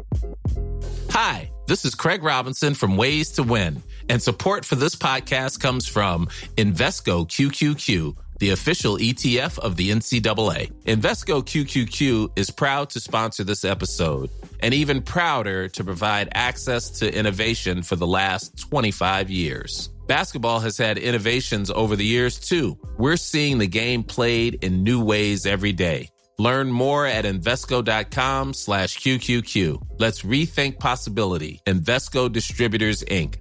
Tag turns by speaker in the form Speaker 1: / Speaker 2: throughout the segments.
Speaker 1: Hi, this is Craig Robinson from Ways to Win, and support for this podcast comes from Invesco QQQ, the official ETF of the NCAA. Invesco QQQ is proud to sponsor this episode, and even prouder to provide access to innovation for the last 25 years. Basketball has had innovations over the years, too. We're seeing the game played in new ways every day. Learn more at Invesco.com/QQQ. Let's rethink possibility. Invesco Distributors, Inc.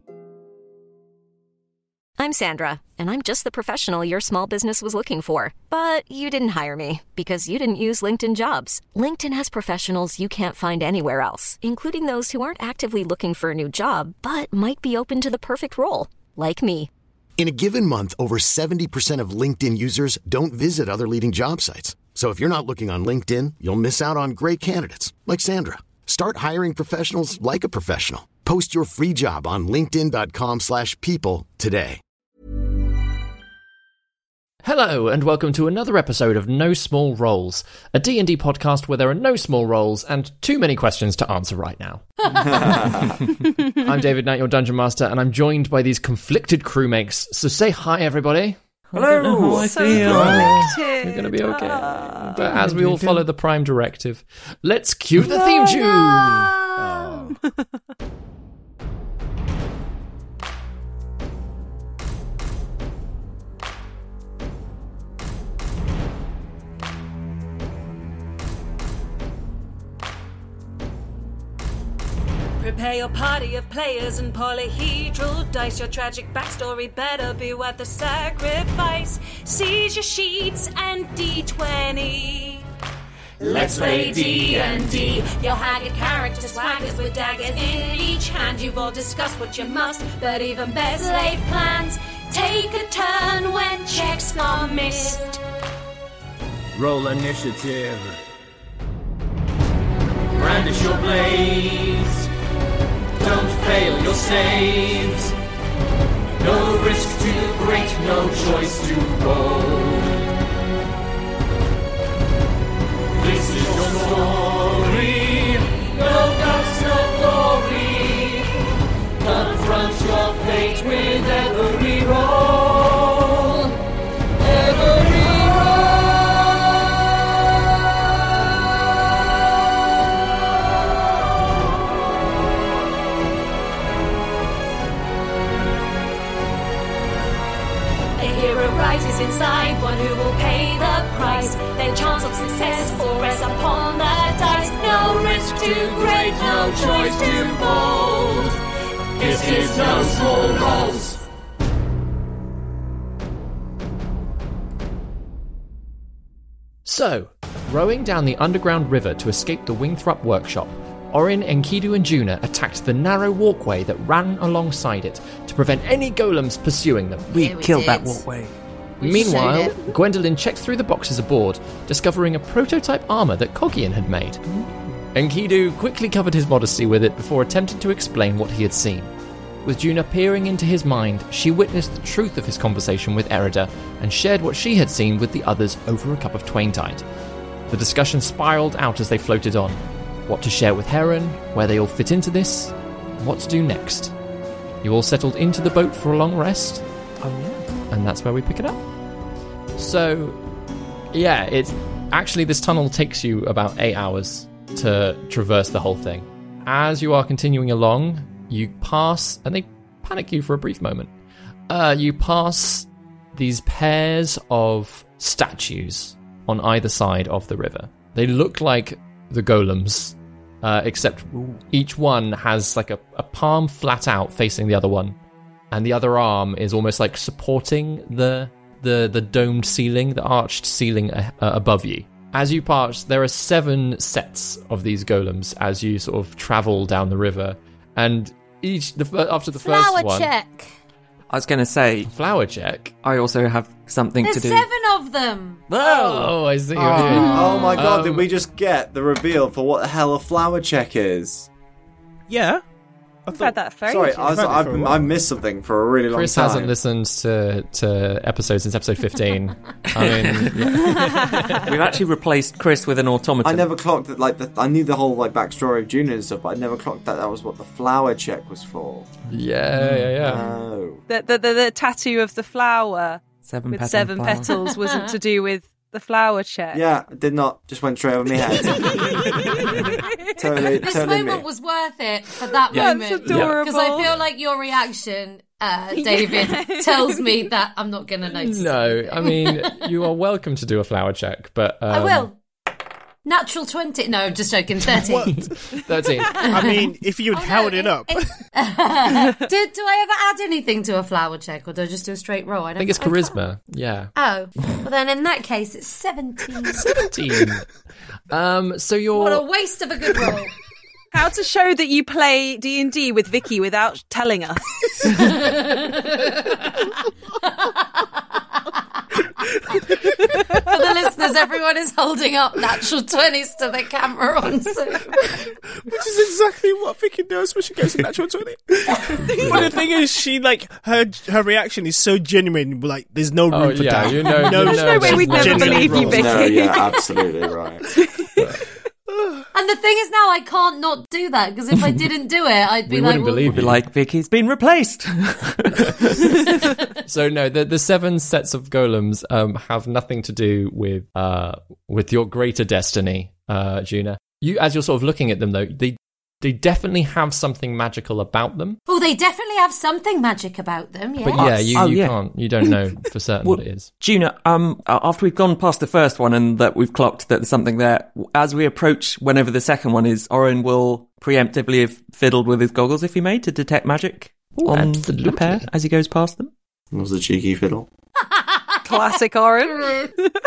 Speaker 2: I'm Sandra, and I'm just the professional your small business was looking for. But you didn't hire me because you didn't use LinkedIn Jobs. LinkedIn has professionals you can't find anywhere else, including those who aren't actively looking for a new job, but might be open to the perfect role, like me.
Speaker 3: In a given month, over 70% of LinkedIn users don't visit other leading job sites. So if you're not looking on LinkedIn, you'll miss out on great candidates like Sandra. Start hiring professionals like a professional. Post your free job on linkedin.com/people today.
Speaker 4: Hello and welcome to another episode of No Small Roles, a D&D podcast where there are no small roles and too many questions to answer right now. I'm David Knight, your Dungeon Master, and I'm joined by these conflicted crewmates. So say hi, everybody.
Speaker 5: Hello.
Speaker 4: I feel you're going to be okay. But as we all follow the Prime Directive, let's cue the theme tune. Oh.
Speaker 6: Prepare your party of players and polyhedral dice. Your tragic backstory better be worth the sacrifice. Seize your sheets and D20. Let's play D&D. Your haggard character swaggers with daggers in each hand. You've all discussed what you must, but even better laid plans. Take a turn when checks are missed.
Speaker 7: Roll initiative. Brandish your blades. Don't fail your saves. No risk too great, no choice too bold. This is your story. No guts, no glory. Confront your fate with every roll. Every
Speaker 6: rises inside, one who will pay the price. Their chance of success will rest upon the dice. No risk too great, no choice too bold. This is No Small Roles.
Speaker 4: So, rowing down the underground river to escape the Wingthrup workshop, Orin, Enkidu and Juna attacked the narrow walkway that ran alongside it to prevent any golems pursuing them.
Speaker 5: We killed that walkway.
Speaker 4: Meanwhile, Gwendolyn checked through the boxes aboard, discovering a prototype armour that Coggian had made. Enkidu quickly covered his modesty with it before attempting to explain what he had seen. With Juna peering into his mind, she witnessed the truth of his conversation with Erida and shared what she had seen with the others over a cup of Twaintide. The discussion spiralled out as they floated on. What to share with Heron, where they all fit into this, what to do next. You all settled into the boat for a long rest.
Speaker 5: Oh yeah.
Speaker 4: And that's where we pick it up. So, yeah, it's actually, this tunnel takes you about 8 hours to traverse the whole thing. As you are continuing along, you pass, and they panic you for a brief moment. You pass these pairs of statues on either side of the river. They look like the golems, except each one has like a palm flat out facing the other one, and the other arm is almost like supporting the domed ceiling, the arched ceiling above you. As you pass, there are 7 sets of these golems as you sort of travel down the river, and after the first one...
Speaker 8: Flower check!
Speaker 5: I was going to say...
Speaker 4: Flower check?
Speaker 5: I also have something
Speaker 8: There's
Speaker 5: to do.
Speaker 8: 7 of them!
Speaker 4: Oh, I see.
Speaker 9: Oh my god, did we just get the reveal for what the hell a flower check is?
Speaker 10: Yeah.
Speaker 8: I've had that for
Speaker 9: Sorry,
Speaker 8: ages.
Speaker 9: I missed something for a really long time.
Speaker 4: Chris hasn't listened to episodes since episode 15. I mean, yeah.
Speaker 5: We've actually replaced Chris with an automaton.
Speaker 9: I never clocked that. I knew the whole backstory of Juna and stuff, but I never clocked that was what the flower check was for.
Speaker 4: Yeah.
Speaker 9: Oh.
Speaker 8: The tattoo of the flower with 7
Speaker 5: flower.
Speaker 8: petals wasn't to do with the flower check.
Speaker 9: Yeah, it did not. Just went straight over my head. totally.
Speaker 10: This moment was worth it for that moment.
Speaker 8: That's adorable.
Speaker 10: Because I feel like your reaction, David, tells me that I'm not going to notice.
Speaker 4: No, I mean, you are welcome to do a flower check, but...
Speaker 10: I will. Natural 20. No, I'm just joking. 13.
Speaker 4: 13.
Speaker 8: I mean, if you'd held it up.
Speaker 10: Do I ever add anything to a flower check, or do I just do a straight roll?
Speaker 4: I think it's charisma. Yeah.
Speaker 10: Oh, well then in that case, it's 17.
Speaker 4: 17. So you're...
Speaker 10: What a waste of a good roll.
Speaker 8: How to show that you play D&D with Vicky without telling us.
Speaker 10: For the listeners, everyone is holding up natural 20s to the camera on Zoom.
Speaker 11: Which is exactly what Vicky does when she gets a natural 20. But the thing is, she her reaction is so genuine. Like, there's no room for doubt.
Speaker 8: There's no way we'd never believe you, Vicky.
Speaker 9: No, yeah, absolutely right.
Speaker 10: And the thing is, now I can't not do that, because if I didn't do it, I'd be
Speaker 4: wouldn't believe you.
Speaker 5: Like, Vicky's been replaced.
Speaker 4: So no, the 7 sets of golems have nothing to do with your greater destiny, Juna. You, as you're sort of looking at them, though, they definitely have something magical about them.
Speaker 10: Oh, they definitely have something magic about them, yeah.
Speaker 4: But yeah, you don't know for certain what it is.
Speaker 5: Juna, after we've gone past the first one and that we've clocked that there's something there, as we approach whenever the second one is, Oren will preemptively have fiddled with his goggles, if he may, to detect magic on the pair as he goes past them.
Speaker 9: It was a cheeky fiddle.
Speaker 8: Classic Oren.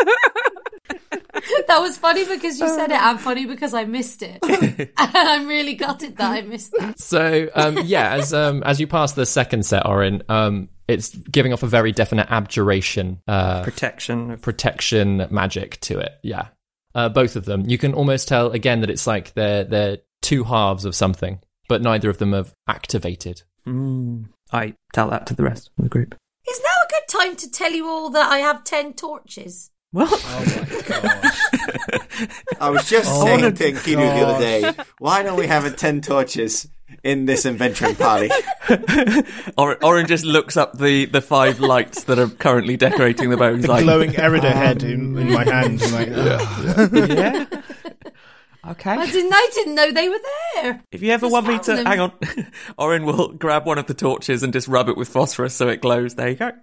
Speaker 10: That was funny because you said it, and funny because I missed it. And I'm really gutted that I missed that.
Speaker 4: So, as you pass the second set, Oren, it's giving off a very definite abjuration. Protection magic to it, yeah. Both of them. You can almost tell, again, that it's like they're two halves of something, but neither of them have activated.
Speaker 5: I tell that to the rest of the group.
Speaker 10: Is now a good time to tell you all that I have 10 torches?
Speaker 5: What?
Speaker 11: Oh my gosh.
Speaker 9: I was just saying to Enkidu the other day, why don't we have 10 torches in this adventuring party?
Speaker 5: Oren just looks up the 5 lights that are currently decorating the boat.
Speaker 11: The glowing Erida head in my hand. I'm like,
Speaker 5: yeah. Okay.
Speaker 10: I didn't know they were there.
Speaker 5: If you ever want me to... Hang on. Oren will grab one of the torches and just rub it with phosphorus so it glows. There you go.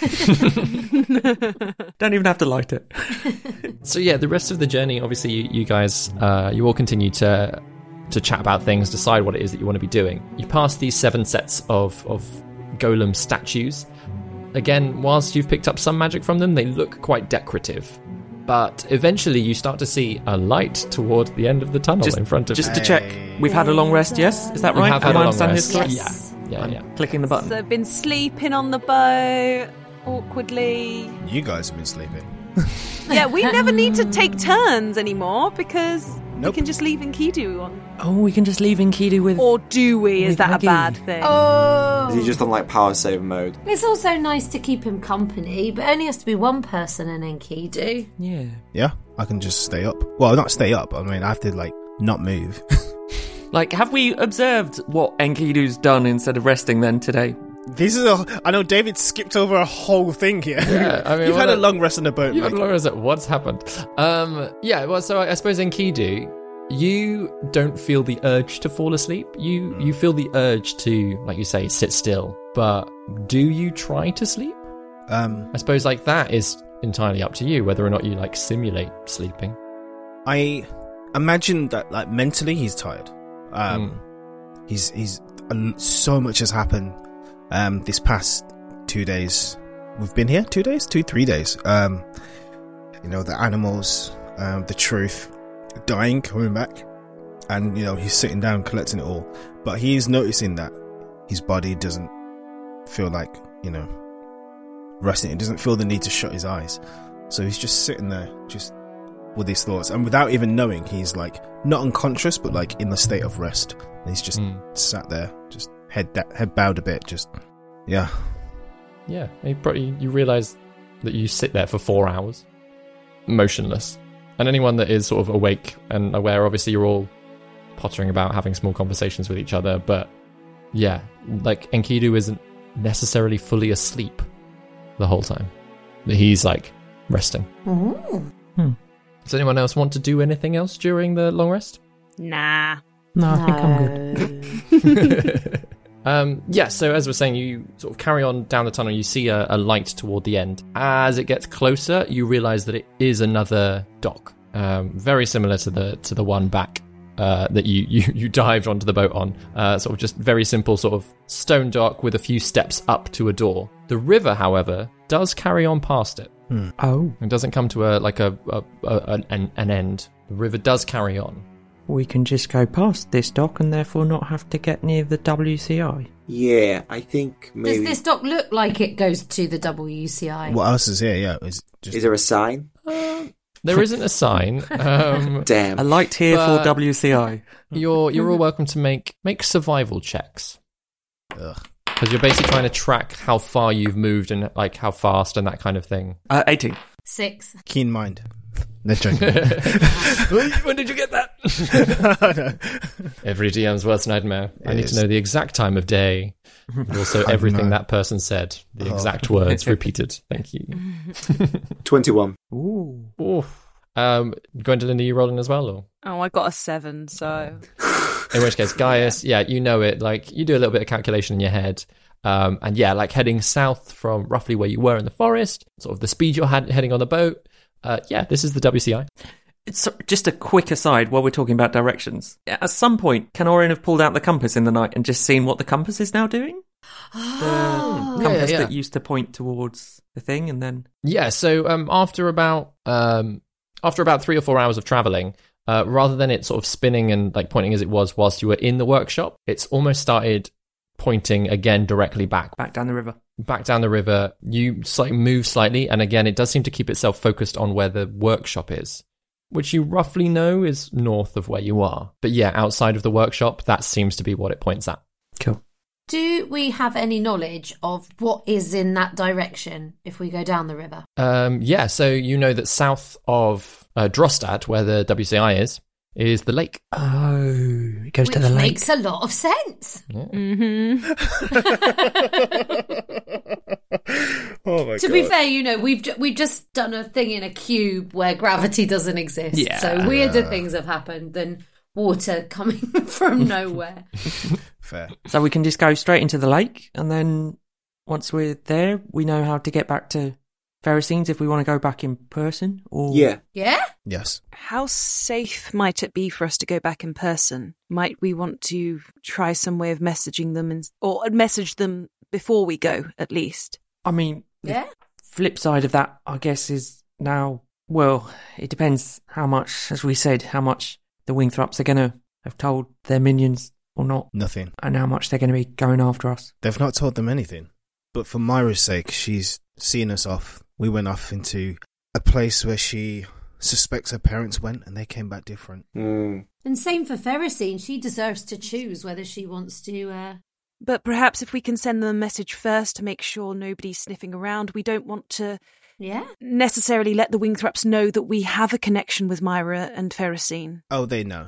Speaker 5: Don't even have to light it.
Speaker 4: So yeah, the rest of the journey, obviously you guys, you all continue to chat about things, decide what it is that you want to be doing. You pass these 7 sets of golem statues. Again, whilst you've picked up some magic from them, they look quite decorative. But eventually you start to see a light toward the end of the tunnel in front of you.
Speaker 5: Just to check, we've had a long rest, yes? Is that right?
Speaker 4: We have had a long rest.
Speaker 5: This correct?
Speaker 10: Yes.
Speaker 4: Yeah.
Speaker 5: Clicking the button.
Speaker 8: So I've been sleeping on the boat, awkwardly.
Speaker 11: you guys have been sleeping.
Speaker 8: Yeah, we never need to take turns anymore because we can just leave Enkidu on.
Speaker 5: Oh, we can just leave Enkidu with...
Speaker 8: Or do we? Is that
Speaker 5: Maggie.
Speaker 8: a bad thing?
Speaker 10: Oh.
Speaker 9: Is he just on power save mode?
Speaker 10: It's also nice to keep him company, but it only has to be one person in Enkidu.
Speaker 5: Yeah.
Speaker 11: Yeah, I can just stay up. Well, not stay up. I mean, I have to, not move.
Speaker 5: Have we observed what Enkidu's done instead of resting then today?
Speaker 11: I know David skipped over a whole thing here.
Speaker 4: Yeah, I mean,
Speaker 11: You've had a long rest on the boat.
Speaker 4: You've had a long rest. What's happened? So I suppose Enkidu, you don't feel the urge to fall asleep. You feel the urge to, like you say, sit still. But do you try to sleep? I suppose that is entirely up to you, whether or not you simulate sleeping.
Speaker 11: I imagine that mentally he's tired. He's so much has happened. This past 2 days, we've been here 2 days, 3 days. The animals, the truth, dying, coming back, and he's sitting down collecting it all. But he is noticing that his body doesn't feel like resting. It doesn't feel the need to shut his eyes. So he's just sitting there, just with his thoughts, and without even knowing, he's not unconscious, but in the state of rest. And he's just sat there, just head bowed a bit, just, yeah.
Speaker 4: Yeah, you realise that you sit there for 4 hours, motionless. And anyone that is sort of awake and aware, obviously you're all pottering about, having small conversations with each other, but yeah, like Enkidu isn't necessarily fully asleep the whole time. He's like resting. Does anyone else want to do anything else during the long rest?
Speaker 8: Nah.
Speaker 5: No, I think I'm good.
Speaker 4: Yeah, so as we're saying, you sort of carry on down the tunnel. You see a light toward the end. As it gets closer, you realise that it is another dock, very similar to the one back that you dived onto the boat on. Sort of just very simple sort of stone dock with a few steps up to a door. The river, however, does carry on past it.
Speaker 5: Oh,
Speaker 4: it doesn't come to an end. The river does carry on.
Speaker 5: We can just go past this dock and therefore not have to get near the WCI.
Speaker 9: Yeah, I think maybe...
Speaker 10: Does this dock look like it goes to the WCI?
Speaker 11: What else is here? Yeah, is
Speaker 9: there a sign?
Speaker 4: There isn't a sign.
Speaker 9: Damn.
Speaker 5: A light here for WCI.
Speaker 4: You're all welcome to make survival checks. Because you're basically trying to track how far you've moved and like how fast and that kind of thing.
Speaker 5: 18.
Speaker 10: 6.
Speaker 11: Keen mind. No joking.
Speaker 4: When did you get that? Every DM's worst nightmare. I need to know the exact time of day. And also everything that person said. The exact words repeated. Thank you.
Speaker 9: 21.
Speaker 4: Ooh. Gwendolyn, are you rolling as well? Or?
Speaker 8: Oh, I got a 7, so...
Speaker 4: In which case, Gaius, yeah, you know it. Like, you do a little bit of calculation in your head. And yeah, like heading south from roughly where you were in the forest, sort of the speed you're heading on the boat. Yeah, this is the WCI.
Speaker 5: It's just a quick aside while we're talking about directions. At some point, can Orion have pulled out the compass in the night and just seen what the compass is now doing? The compass that used to point towards the thing, and then...
Speaker 4: Yeah, so after about 3 or 4 hours of travelling, rather than it sort of spinning and like pointing as it was whilst you were in the workshop, it's almost started pointing again directly back
Speaker 5: down the river.
Speaker 4: Back down the river. You move slightly, and again, it does seem to keep itself focused on where the workshop is, which you roughly know is north of where you are. But yeah, outside of the workshop, that seems to be what it points at.
Speaker 5: Cool.
Speaker 10: Do we have any knowledge of what is in that direction if we go down the river?
Speaker 4: Yeah, so you know that south of Drostad, where the WCI is the lake.
Speaker 5: Oh, it goes to the lake.
Speaker 10: Which makes a lot of sense.
Speaker 4: Yeah.
Speaker 11: Oh my God.
Speaker 10: To be fair, you know, we've just done a thing in a cube where gravity doesn't exist.
Speaker 5: Yeah.
Speaker 10: So weirder things have happened than water coming from nowhere.
Speaker 11: Fair.
Speaker 5: So we can just go straight into the lake, and then once we're there, we know how to get back to Ferrocines if we want to go back in person, or...
Speaker 10: Yeah?
Speaker 11: Yes.
Speaker 8: How safe might it be for us to go back in person? Might we want to try some way of messaging them, or message them before we go, at least?
Speaker 5: I mean, the flip side of that, I guess, is now, well, it depends how much, as we said, how much the Wingthraps are going to have told their minions or not.
Speaker 11: Nothing.
Speaker 5: And how much they're going to be going after us.
Speaker 11: They've not told them anything. But for Myra's sake, she's seen us off. We went off into a place where she suspects her parents went, and they came back different.
Speaker 10: And same for Ferrocine. She deserves to choose whether she wants to...
Speaker 8: But perhaps if we can send them a message first to make sure nobody's sniffing around, we don't want to necessarily let the Wingthraps know that we have a connection with Myra and Ferrocine.
Speaker 11: Oh, they know.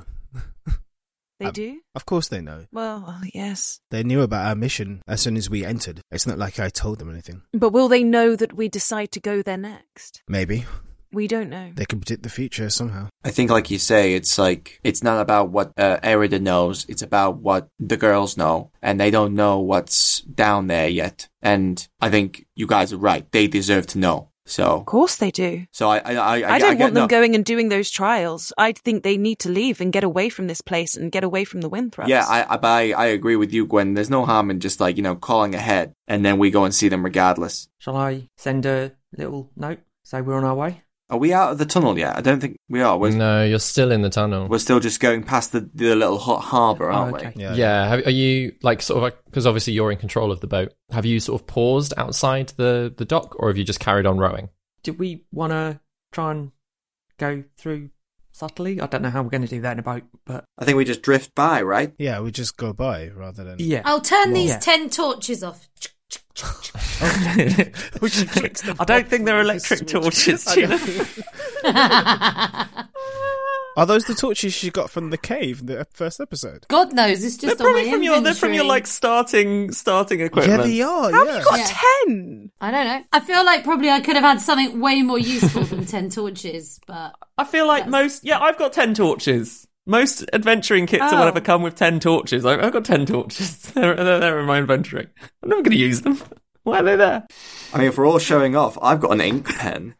Speaker 8: They do?
Speaker 11: Of course they know.
Speaker 8: Well, yes.
Speaker 11: They knew about our mission as soon as we entered. It's not like I told them anything.
Speaker 8: But will they know that we decide to go there next?
Speaker 11: Maybe.
Speaker 8: We don't know.
Speaker 11: They can predict the future somehow.
Speaker 9: I think, like you say, it's not about what Erida knows. It's about what the girls know, and they don't know what's down there yet. And I think you guys are right. They deserve to know. So
Speaker 8: of course they do.
Speaker 9: So I
Speaker 8: don't want them going and doing those trials. I think they need to leave and get away from this place and get away from the Wingthraps.
Speaker 9: Yeah, I agree with you, Gwen. There's no harm in just calling ahead, and then we go and see them regardless.
Speaker 5: Shall I send a little note? Say we're on our way?
Speaker 9: Are we out of the tunnel yet? I don't think we are.
Speaker 4: No, you're still in the tunnel.
Speaker 9: We're still just going past the little harbour, aren't we?
Speaker 4: Yeah. Are you because obviously you're in control of the boat? Have you sort of paused outside the dock, or have you just carried on rowing?
Speaker 5: Did we want to try and go through subtly. I don't know how we're going to do that in a boat, but
Speaker 9: I think we just drift by, right?
Speaker 11: Yeah, we just go by rather than...
Speaker 5: yeah.
Speaker 10: I'll turn these 10 torches off.
Speaker 5: I don't think they're electric torches.
Speaker 11: Are those the torches she got from the cave in the first episode?
Speaker 10: God knows, it's just
Speaker 5: They're
Speaker 10: on my
Speaker 5: probably from your. They're from your like starting equipment.
Speaker 11: Yeah, they are.
Speaker 8: How
Speaker 11: yeah.
Speaker 8: have you got 10?
Speaker 10: I don't know. I feel like probably I could have had something way more useful than 10 torches, but...
Speaker 5: I feel like I've got 10 torches. Most adventuring kits or whatever come with 10 torches. I've got 10 torches. They're in my inventory. I'm never going to use them. Why are they there?
Speaker 9: I mean, if we're all showing off, I've got an ink pen.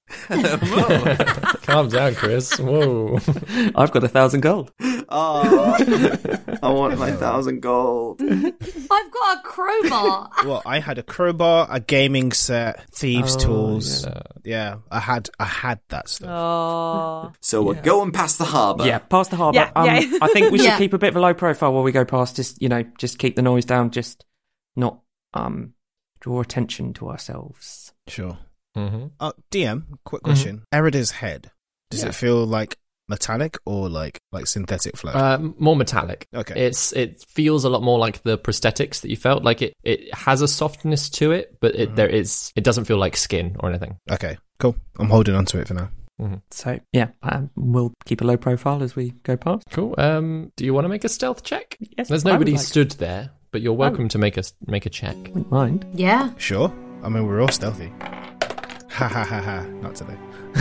Speaker 4: Calm down, Chris. Whoa.
Speaker 5: I've got 1,000 gold.
Speaker 9: Oh, I want my 1,000 gold.
Speaker 10: I've got a crowbar.
Speaker 11: Well, I had a crowbar, a gaming set, thieves' tools. Yeah, I had that stuff.
Speaker 8: Oh.
Speaker 9: So we're going past the harbour.
Speaker 5: Yeah, past the harbour.
Speaker 8: Yeah.
Speaker 5: I think we should keep a bit of a low profile while we go past. Just keep the noise down. Just not draw attention to ourselves.
Speaker 11: Sure.
Speaker 4: Mm-hmm.
Speaker 11: DM, quick question. Erida's head, does it feel like metallic or like synthetic flow?
Speaker 4: More metallic.
Speaker 11: Okay.
Speaker 4: It feels a lot more like the prosthetics that you felt. Like it has a softness to it, but it doesn't feel like skin or anything.
Speaker 11: Okay, cool. I'm holding on to it for now.
Speaker 4: Mm-hmm.
Speaker 5: So yeah, we'll keep a low profile as we go past.
Speaker 4: Cool. Do you want to make a stealth check?
Speaker 5: Yes.
Speaker 4: There's nobody stood there, but you're welcome to make a check.
Speaker 5: Wouldn't mind.
Speaker 10: Yeah.
Speaker 11: Sure. I mean, we're all stealthy. Ha ha ha ha. Not today.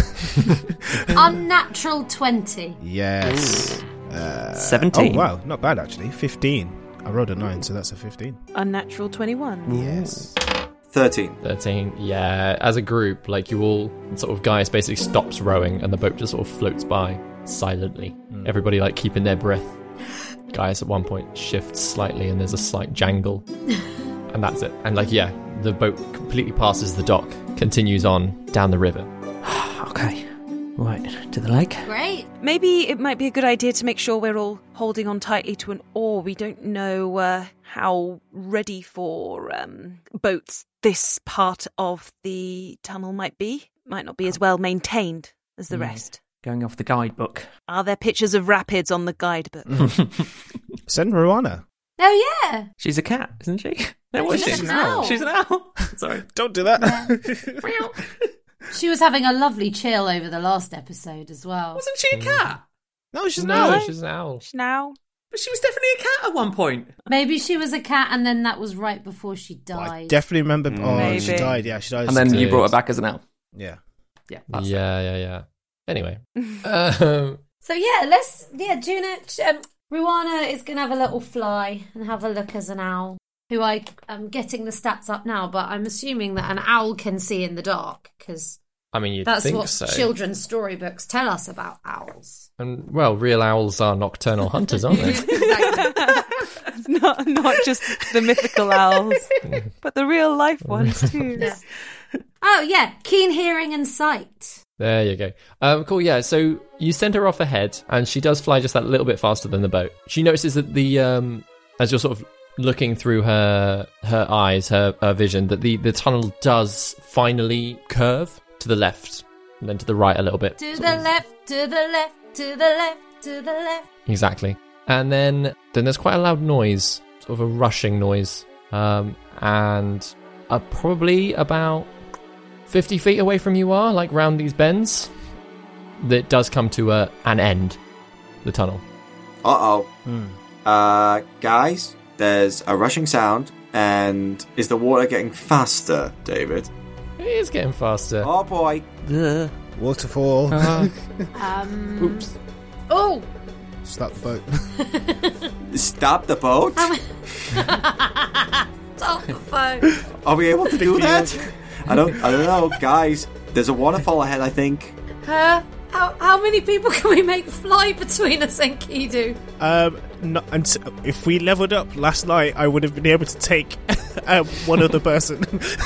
Speaker 10: Unnatural 20.
Speaker 11: Yes.
Speaker 5: 17.
Speaker 11: Oh, wow. Not bad, actually. 15. I rolled a 9, so that's a 15.
Speaker 8: Unnatural 21.
Speaker 11: Yes.
Speaker 9: 13.
Speaker 4: Yeah. As a group, like you all sort of Gaius basically stops rowing and the boat just sort of floats by silently. Everybody like keeping their breath. Gaius at one point shifts slightly and there's a slight jangle. And that's it. And the boat completely passes the dock, continues on down the river.
Speaker 5: Okay. Right, to the lake.
Speaker 10: Great.
Speaker 8: Maybe it might be a good idea to make sure we're all holding on tightly to an oar. We don't know how ready for boats this part of the tunnel might be. Might not be as well maintained as the rest.
Speaker 5: Going off the guidebook.
Speaker 8: Are there pictures of rapids on the guidebook?
Speaker 11: Send Ruana.
Speaker 10: Oh, yeah.
Speaker 5: She's a cat, isn't she? No,
Speaker 10: She's
Speaker 5: was she?
Speaker 10: an owl.
Speaker 5: She's an owl. Sorry.
Speaker 11: Don't do that.
Speaker 10: She was having a lovely chill over the last episode as well.
Speaker 5: Wasn't she a cat?
Speaker 11: No, she's
Speaker 4: No,
Speaker 11: not.
Speaker 4: she's an owl.
Speaker 8: Now.
Speaker 5: But she was definitely a cat at one point.
Speaker 10: Maybe she was a cat and then that was right before she
Speaker 11: I
Speaker 10: died.
Speaker 11: definitely remember. Oh,
Speaker 8: Maybe.
Speaker 11: she died. Yeah, she died.
Speaker 5: And then you brought her back as an owl.
Speaker 11: Yeah.
Speaker 5: Yeah.
Speaker 4: Yeah. Anyway.
Speaker 10: So yeah, Juna, Ruana is going to have a little fly and have a look as an owl, who I am getting the stats up now, but I'm assuming that an owl can see in the dark, because
Speaker 4: I mean, you'd
Speaker 10: that's
Speaker 4: think
Speaker 10: what
Speaker 4: so.
Speaker 10: children's storybooks tell us about owls.
Speaker 4: And, well, real owls are nocturnal hunters, aren't they?
Speaker 8: not just the mythical owls, but the real life ones too.
Speaker 10: Yeah. Oh yeah, keen hearing and sight.
Speaker 4: There you go. Cool, yeah. So you send her off ahead, and she does fly just that little bit faster than the boat. She notices that as you're sort of looking through her eyes, her vision, that the tunnel does finally curve to the left, and then to the right a little bit.
Speaker 10: To the left, to the left, to the left, to the left.
Speaker 4: Exactly. And then there's quite a loud noise, sort of a rushing noise, and probably about 50 feet away from you are, like round these bends, that does come to an end, the tunnel.
Speaker 9: Guys, there's a rushing sound, and is the water getting faster, David?
Speaker 4: It is getting faster.
Speaker 9: Oh boy.
Speaker 11: Waterfall.
Speaker 4: Oops.
Speaker 10: Oh!
Speaker 11: Stop the boat.
Speaker 9: Stop the boat?
Speaker 10: Stop the boat.
Speaker 9: Are we able to do that? I don't know, guys. There's a waterfall ahead, I think.
Speaker 10: How many people can we make fly between us and Kidu?
Speaker 11: If we leveled up last night, I would have been able to take one other person.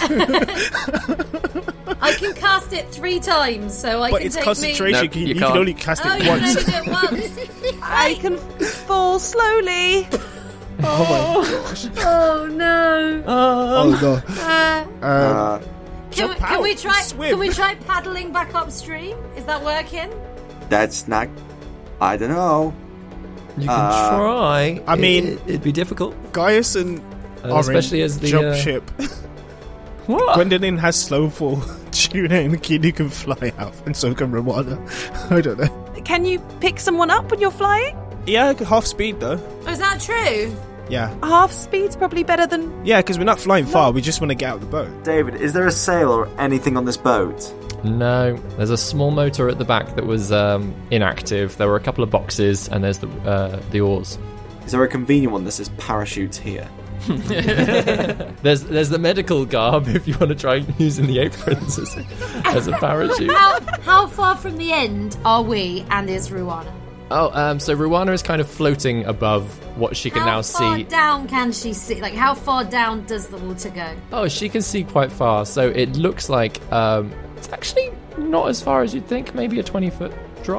Speaker 10: I can cast it 3 times, so I
Speaker 11: but
Speaker 10: can
Speaker 11: it's
Speaker 10: take
Speaker 11: concentration.
Speaker 10: me.
Speaker 11: You can only cast it
Speaker 10: You
Speaker 11: once.
Speaker 10: can only do it once.
Speaker 8: I can fall slowly.
Speaker 11: Oh my gosh.
Speaker 10: Oh no.
Speaker 11: Oh no.
Speaker 10: Can we try?
Speaker 11: Swim.
Speaker 10: Can we try paddling back upstream? Is that working?
Speaker 9: That's not I don't know.
Speaker 4: You can try.
Speaker 11: I mean,
Speaker 4: it'd be difficult.
Speaker 11: Gaius and Orin
Speaker 4: especially as the
Speaker 11: jump ship.
Speaker 4: What?
Speaker 11: Gwendolyn has slow fall. Tuna and Kinu can fly out, and so can Rwanda. I don't know.
Speaker 8: Can you pick someone up when you're flying?
Speaker 11: Yeah, half speed though.
Speaker 10: Oh, is that true?
Speaker 11: Yeah.
Speaker 8: Half speed's probably better than...
Speaker 11: Yeah, because we're not flying far. We just want to get out of the boat.
Speaker 9: David, is there a sail or anything on this boat?
Speaker 4: No, there's a small motor at the back that was inactive. There were a couple of boxes, and there's the oars.
Speaker 9: Is there a convenient one that says parachutes here?
Speaker 4: There's the medical garb if you want to try using the aprons as a parachute.
Speaker 10: How far from the end are we, and is Ruana?
Speaker 4: Oh, so Ruana is kind of floating above what she can now see.
Speaker 10: How far down can she see? Like, how far down does the water go?
Speaker 4: Oh, she can see quite far, so it looks like it's actually not as far as you'd think. Maybe a 20-foot drop.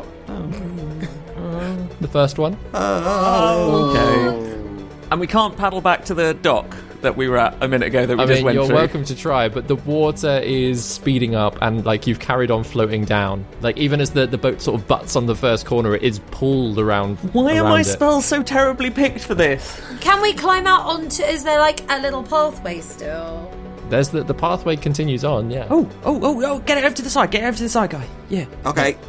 Speaker 4: The first one.
Speaker 5: Okay. And we can't paddle back to the dock that we were at a minute ago that we just went
Speaker 4: you're
Speaker 5: through.
Speaker 4: welcome to try, but the water is speeding up and, like, you've carried on floating down. Like, even as the boat sort of butts on the first corner, it is pulled around.
Speaker 5: Why are my
Speaker 4: it.
Speaker 5: spells so terribly picked for this?
Speaker 10: Can we climb out onto... Is there, like, a little pathway still?
Speaker 4: There's the pathway continues on, yeah.
Speaker 5: Oh, get it over to the side, guy. Yeah.
Speaker 9: Okay.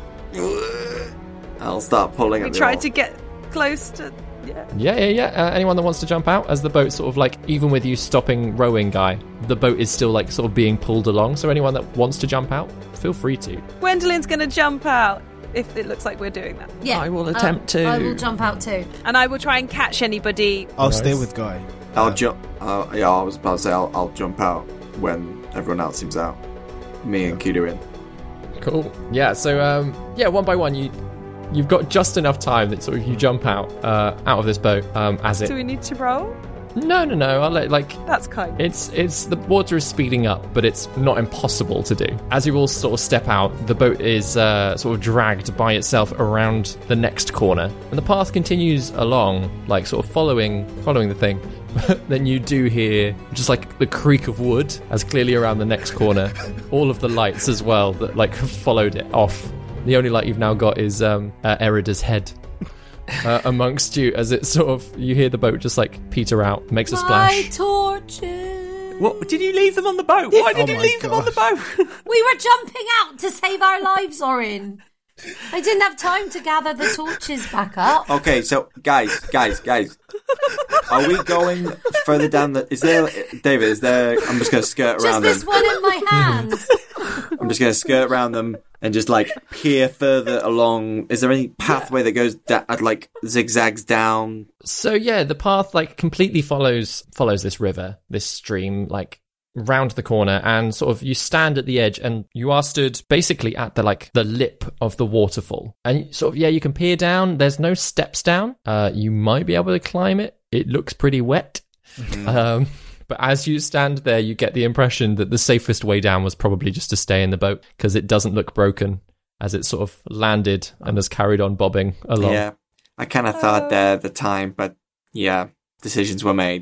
Speaker 9: I'll start pulling at
Speaker 8: We
Speaker 9: the
Speaker 8: tried
Speaker 9: oar.
Speaker 8: to get close to...
Speaker 4: Yeah. Anyone that wants to jump out as the boat sort of, like, even with you stopping rowing, Guy, the boat is still, like, sort of being pulled along. So anyone that wants to jump out, feel free to.
Speaker 8: Gwendolyn's going to jump out if it looks like we're doing that.
Speaker 10: Yeah.
Speaker 5: I will attempt to.
Speaker 10: I will jump out too.
Speaker 8: And I will try and catch anybody.
Speaker 11: I'll stay with Guy.
Speaker 9: I'll jump. Yeah, I was about to say I'll jump out when everyone else seems out. Me and Kido in.
Speaker 4: Cool. Yeah. So one by one, you've got just enough time that sort of you jump out of this boat as it.
Speaker 8: Do we need to roll?
Speaker 4: No. I'll let, like,
Speaker 8: That's kind.
Speaker 4: It's the water is speeding up, but it's not impossible to do. As you all sort of step out, the boat is sort of dragged by itself around the next corner, and the path continues along, like sort of following the thing. Then you do hear just like the creak of wood as clearly around the next corner. All of the lights as well that like have followed it off. The only light you've now got is Erida's head. Amongst you, as it sort of, you hear the boat just like peter out, makes a splash.
Speaker 10: My torches.
Speaker 5: What? Did you leave them on the boat? Why did you leave them on the boat?
Speaker 10: We were jumping out to save our lives, Orin. I didn't have time to gather the torches back up.
Speaker 9: Okay, so guys, are we going further down the? Is there, David? Is there? I'm just going to skirt around
Speaker 10: Just this
Speaker 9: them.
Speaker 10: one in my hand.
Speaker 9: I'm just going to skirt around them and just like peer further along. Is there any pathway that goes like zigzags down?
Speaker 4: So yeah, the path like completely follows this river, this stream, like round the corner, and sort of you stand at the edge, and you are stood basically at the lip of the waterfall, and sort of you can peer down. There's no steps down. You might be able to climb it. It looks pretty wet. But as you stand there, you get the impression that the safest way down was probably just to stay in the boat, because it doesn't look broken as it sort of landed and has carried on bobbing along.
Speaker 9: Yeah, I kind of thought there at the time, but yeah, decisions were made.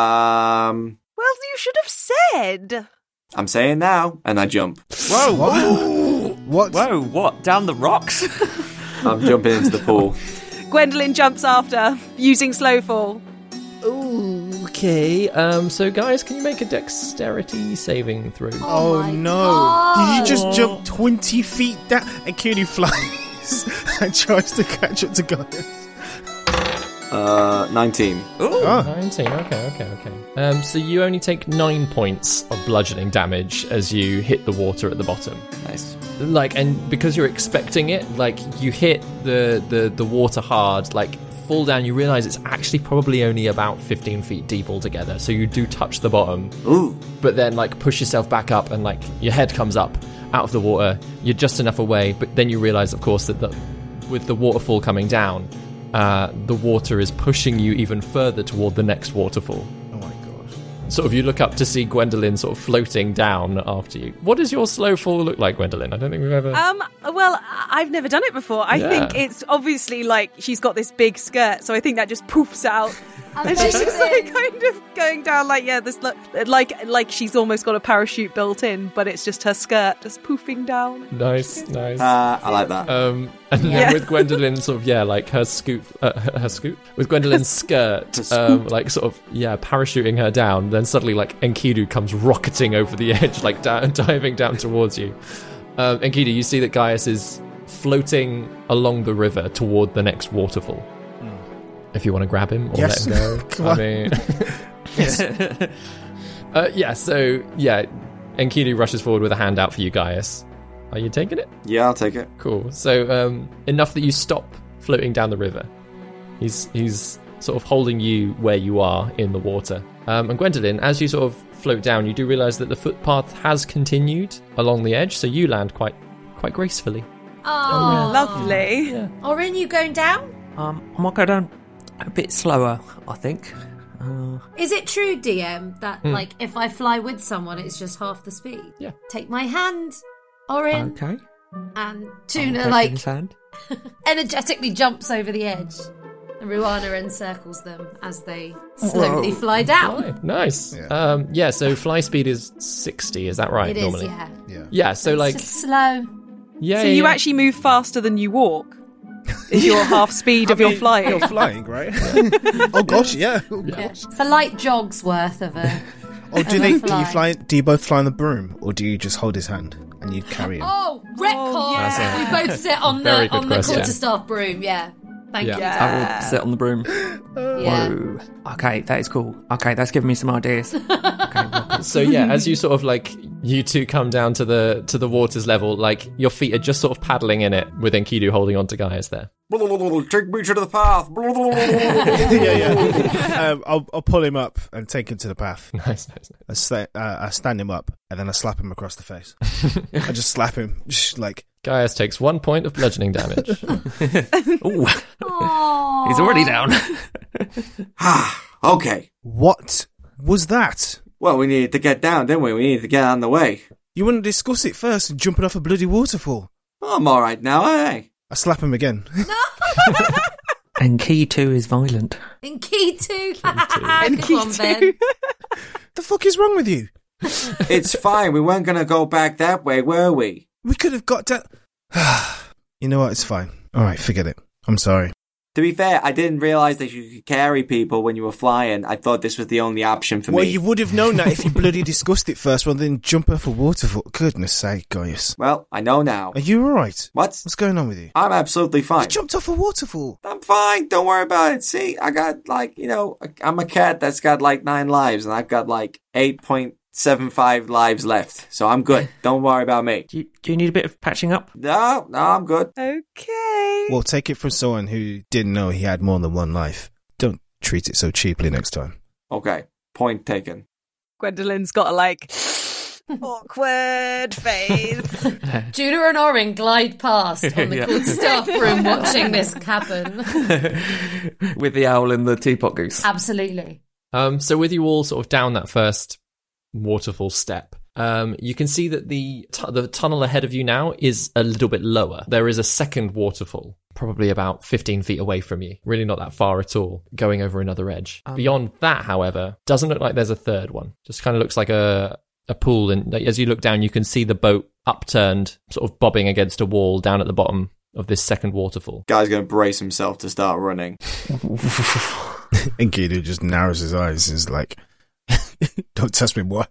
Speaker 8: Well, you should have said.
Speaker 9: I'm saying now, and I jump.
Speaker 11: Whoa! What?
Speaker 5: Whoa, what? Down the rocks?
Speaker 9: I'm jumping into the pool.
Speaker 8: Gwendolyn jumps after, using slow fall.
Speaker 4: Okay, so guys, can you make a dexterity saving throw?
Speaker 11: Oh
Speaker 10: my
Speaker 11: no!
Speaker 10: God.
Speaker 11: Did you just jump 20 feet down? And Cutie flies and tries to catch up to Gaius.
Speaker 9: 19.
Speaker 11: Oh.
Speaker 4: 19, okay. So you only take 9 points of bludgeoning damage as you hit the water at the bottom.
Speaker 9: Nice.
Speaker 4: Like, and because you're expecting it, like, you hit the water hard, like, fall down, you realise it's actually probably only about 15 feet deep altogether, so you do touch the bottom.
Speaker 9: Ooh.
Speaker 4: But then, like, push yourself back up, and, like, your head comes up out of the water. You're just enough away, but then you realise, of course, that with the waterfall coming down, the water is pushing you even further toward the next waterfall.
Speaker 11: Oh my gosh.
Speaker 4: Sort of you look up to see Gwendolyn sort of floating down after you. What does your slow fall look like, Gwendolyn? I don't think we've ever...
Speaker 8: Well, I've never done it before. I think it's obviously like she's got this big skirt, so I think that just poofs out And she's just like kind of going down this like she's almost got a parachute built in, but it's just her skirt just poofing down.
Speaker 4: Nice.
Speaker 9: I like that.
Speaker 4: And then with Gwendolyn sort of like her with Gwendolyn's skirt parachuting her down, then suddenly like Enkidu comes rocketing over the edge, like diving down towards you. Enkidu, you see that Gaius is floating along the river toward the next waterfall. If you want to grab him or let him go. I mean Enkidu rushes forward with a hand out for you, Gaius. Are you taking it?
Speaker 9: Yeah, I'll take it.
Speaker 4: Cool. So enough that you stop floating down the river. He's sort of holding you where you are in the water. And Gwendolyn, as you sort of float down, you do realise that the footpath has continued along the edge, so you land quite gracefully.
Speaker 10: Oh,
Speaker 8: lovely.
Speaker 10: Yeah. Orin, you going down?
Speaker 5: I might go down a bit slower, I think.
Speaker 10: Is it true, DM, that like if I fly with someone, it's just half the speed?
Speaker 4: Yeah.
Speaker 10: Take my hand, Orin.
Speaker 5: Okay.
Speaker 10: And Tuna
Speaker 5: His hand.
Speaker 10: energetically jumps over the edge. And Ruana encircles them as they slowly fly down.
Speaker 4: Nice. Yeah. So fly speed is 60. Is that right?
Speaker 10: It
Speaker 4: normally?
Speaker 10: is,
Speaker 4: Yeah. So
Speaker 10: it's just slow.
Speaker 4: Yeah.
Speaker 8: So you actually move faster than you walk. Is your half speed of your flying?
Speaker 11: You're flying, right? Oh gosh, yeah. Oh, gosh.
Speaker 10: It's a light jog's worth of a.
Speaker 11: Oh, do you fly? Do you both fly on the broom, or do you just hold his hand and you carry him?
Speaker 10: Oh, retcon!
Speaker 8: yeah.
Speaker 10: We both sit on the quarterstaff broom. Yeah, thank you.
Speaker 5: I will sit on the broom.
Speaker 10: Yeah.
Speaker 5: Whoa. Okay, that is cool. Okay, that's giving me some ideas. Okay,
Speaker 4: So as you sort of like you two come down to the water's level, like your feet are just sort of paddling in it, with Enkidu holding on to Gaius there.
Speaker 9: Take me to the path.
Speaker 11: Yeah. I'll pull him up and take him to the path.
Speaker 4: Nice.
Speaker 11: I stand him up and then I slap him across the face. I just slap him, just like.
Speaker 4: Gaius takes 1 point of bludgeoning damage.
Speaker 5: Ooh. He's already down.
Speaker 9: Okay.
Speaker 11: What was that?
Speaker 9: Well, we needed to get down, didn't we? We needed to get on the way.
Speaker 11: You wouldn't discuss it first and jumping off a bloody waterfall.
Speaker 9: I'm all right now, eh?
Speaker 11: I slap him again.
Speaker 5: And key 2 is violent.
Speaker 10: In key 2.
Speaker 8: In
Speaker 10: Good
Speaker 8: key
Speaker 10: one,
Speaker 8: 2.
Speaker 10: Ben.
Speaker 11: The fuck is wrong with you?
Speaker 9: It's fine. We weren't going to go back that way, were we?
Speaker 11: We could have got down. You know what? It's fine. All right, forget it. I'm sorry.
Speaker 9: To be fair, I didn't realise that you could carry people when you were flying. I thought this was the only option for me.
Speaker 11: Well, you would have known that if you bloody discussed it first rather than jump off a waterfall. Goodness sake, Gaius.
Speaker 9: Well, I know now.
Speaker 11: Are you alright?
Speaker 9: What's
Speaker 11: going on with you?
Speaker 9: I'm absolutely fine.
Speaker 11: You jumped off a waterfall.
Speaker 9: I'm fine. Don't worry about it. See, I got I'm a cat that's got 9 lives and I've got 8.75 lives left. So I'm good. Don't worry about me.
Speaker 5: Do you need a bit of patching up?
Speaker 9: No, I'm good.
Speaker 8: Okay.
Speaker 11: Well, take it from someone who didn't know he had more than one life. Don't treat it so cheaply next time.
Speaker 9: Okay. Point taken.
Speaker 8: Gwendolyn's got a awkward face.
Speaker 10: Judah and Orin glide past on the quarterstaff room watching this happen.
Speaker 5: With the owl and the teapot goose.
Speaker 10: Absolutely.
Speaker 4: So with you all sort of down that first waterfall step, you can see that the tunnel ahead of you now is a little bit lower. There is a second waterfall, probably about 15 feet away from you. Really not that far at all, going over another edge. Beyond that, however, doesn't look like there's a third one. Just kind of looks like a pool, and as you look down, you can see the boat upturned, sort of bobbing against a wall down at the bottom of this second waterfall.
Speaker 9: Guy's going to brace himself to start running.
Speaker 11: Enkidu just narrows his eyes and is like, don't test me, boy.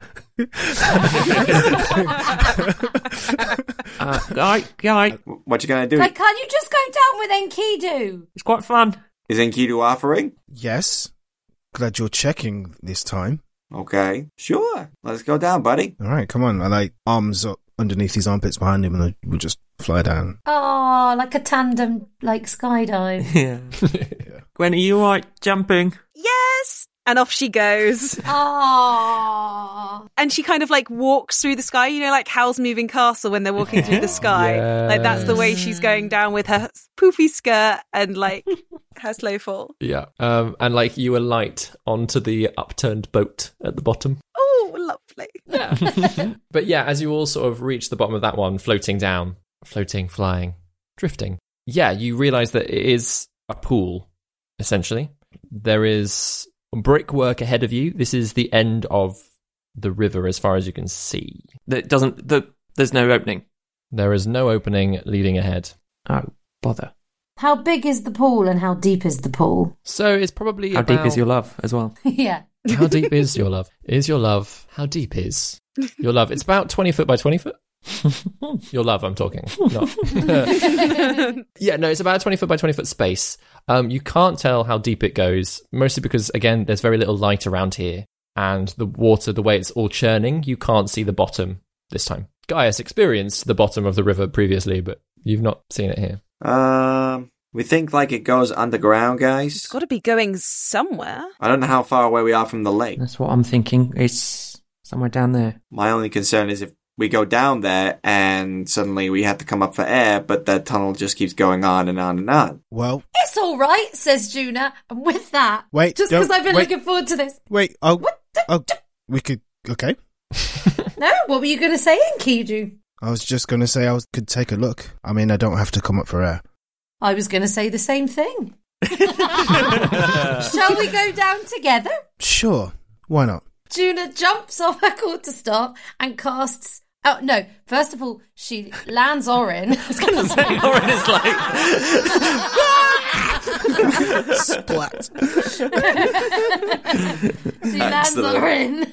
Speaker 5: Guy.
Speaker 9: What you going to do?
Speaker 10: Like, can't you just go down with Enkidu?
Speaker 5: It's quite fun.
Speaker 9: Is Enkidu offering?
Speaker 11: Yes. Glad you're checking this time.
Speaker 9: Okay. Sure. Let's go down, buddy.
Speaker 11: All right, come on. I arms up underneath his armpits behind him and we'll just fly down.
Speaker 10: Oh, like a tandem, skydive.
Speaker 5: Yeah. Gwen, are you all right jumping?
Speaker 8: Yes! And off she goes.
Speaker 10: Aww.
Speaker 8: And she kind of walks through the sky, like Howl's Moving Castle when they're walking through the sky.
Speaker 4: Yes.
Speaker 8: That's the way she's going down with her poofy skirt and her slow fall.
Speaker 4: Yeah. And you alight onto the upturned boat at the bottom.
Speaker 8: Oh, lovely.
Speaker 4: Yeah. But yeah, as you all sort of reach the bottom of that one, floating down, flying, drifting. Yeah, you realise that it is a pool, essentially. There is brickwork ahead of you. This is the end of the river as far as you can see.
Speaker 5: There's no opening.
Speaker 4: There is no opening leading ahead.
Speaker 5: Oh, bother.
Speaker 10: How big is the pool and how deep is the pool?
Speaker 4: So it's probably
Speaker 5: How deep is your love as well?
Speaker 10: Yeah.
Speaker 4: How deep is your love? Is your love... How deep is your love? It's about 20 foot by 20 foot. Your love, I'm talking. Not. Yeah, no, it's about a 20 foot by 20 foot space. You can't tell how deep it goes, mostly because, again, there's very little light around here. And the water, the way it's all churning, you can't see the bottom this time. Gaius experienced the bottom of the river previously, but you've not seen it here.
Speaker 9: We think like it goes underground, guys.
Speaker 8: It's got to be going somewhere.
Speaker 9: I don't know how far away we are from the lake.
Speaker 5: That's what I'm thinking. It's somewhere down there.
Speaker 9: My only concern is if we go down there and suddenly we have to come up for air, but that tunnel just keeps going on and on and on.
Speaker 11: Well,
Speaker 10: It's all right, says Juna. And with that,
Speaker 11: Wait,
Speaker 10: just
Speaker 11: don't-
Speaker 10: because I've been
Speaker 11: wait.
Speaker 10: looking forward to this.
Speaker 11: wait. We could. Okay.
Speaker 10: No, what were you going to say, Enkidu?
Speaker 11: I was just going to say could take a look. I mean, I don't have to come up for air.
Speaker 10: I was going to say the same thing. Shall we go down together?
Speaker 11: Sure. Why not?
Speaker 10: Juna jumps off her quarterstaff and casts... Oh, no. First of all, she lands Orin. I was going to say...
Speaker 5: Orin is like...
Speaker 11: Splat.
Speaker 10: She lands
Speaker 9: Excellent.
Speaker 10: Orin.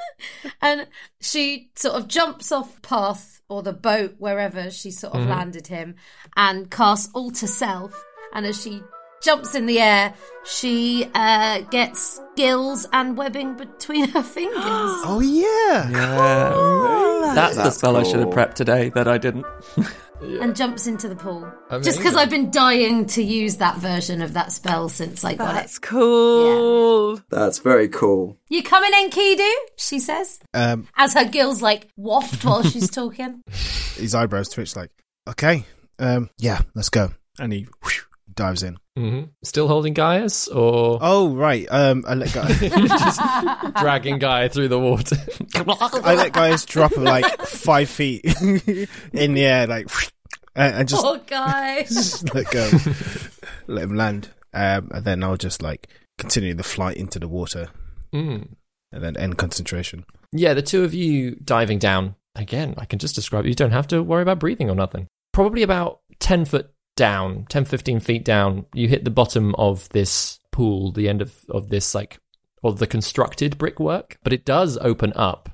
Speaker 10: And she sort of jumps off path or the boat, wherever she sort of landed him, and casts Alter Self. And as she jumps in the air, she gets gills and webbing between her fingers.
Speaker 11: Oh, yeah.
Speaker 5: That's the
Speaker 9: That's
Speaker 5: spell I should have
Speaker 9: cool.
Speaker 5: prepped today that I didn't.
Speaker 10: And jumps into the pool.
Speaker 4: Amazing.
Speaker 10: Just because I've been dying to use that version of that spell since I got
Speaker 8: That's
Speaker 10: it.
Speaker 8: cool.
Speaker 9: That's very cool.
Speaker 10: You coming, Enkidu? She says, as her gills like waft while she's talking.
Speaker 11: His eyebrows twitch like, okay, yeah, let's go. And he dives in.
Speaker 4: Still holding Gaius, or
Speaker 11: Oh, right. I let go.
Speaker 4: dragging Gaia through the water?
Speaker 11: I let guys drop like 5 feet in the air, like, and just
Speaker 10: Poor guy.
Speaker 11: just let go, let him land, and then I'll just like continue the flight into the water, and then end concentration.
Speaker 4: Yeah, the two of you diving down. Again, I can just describe it. You don't have to worry about breathing or nothing. Probably about 10 foot down, 10, 15 feet down, you hit the bottom of this pool, the end of this, like, of the constructed brickwork. But it does open up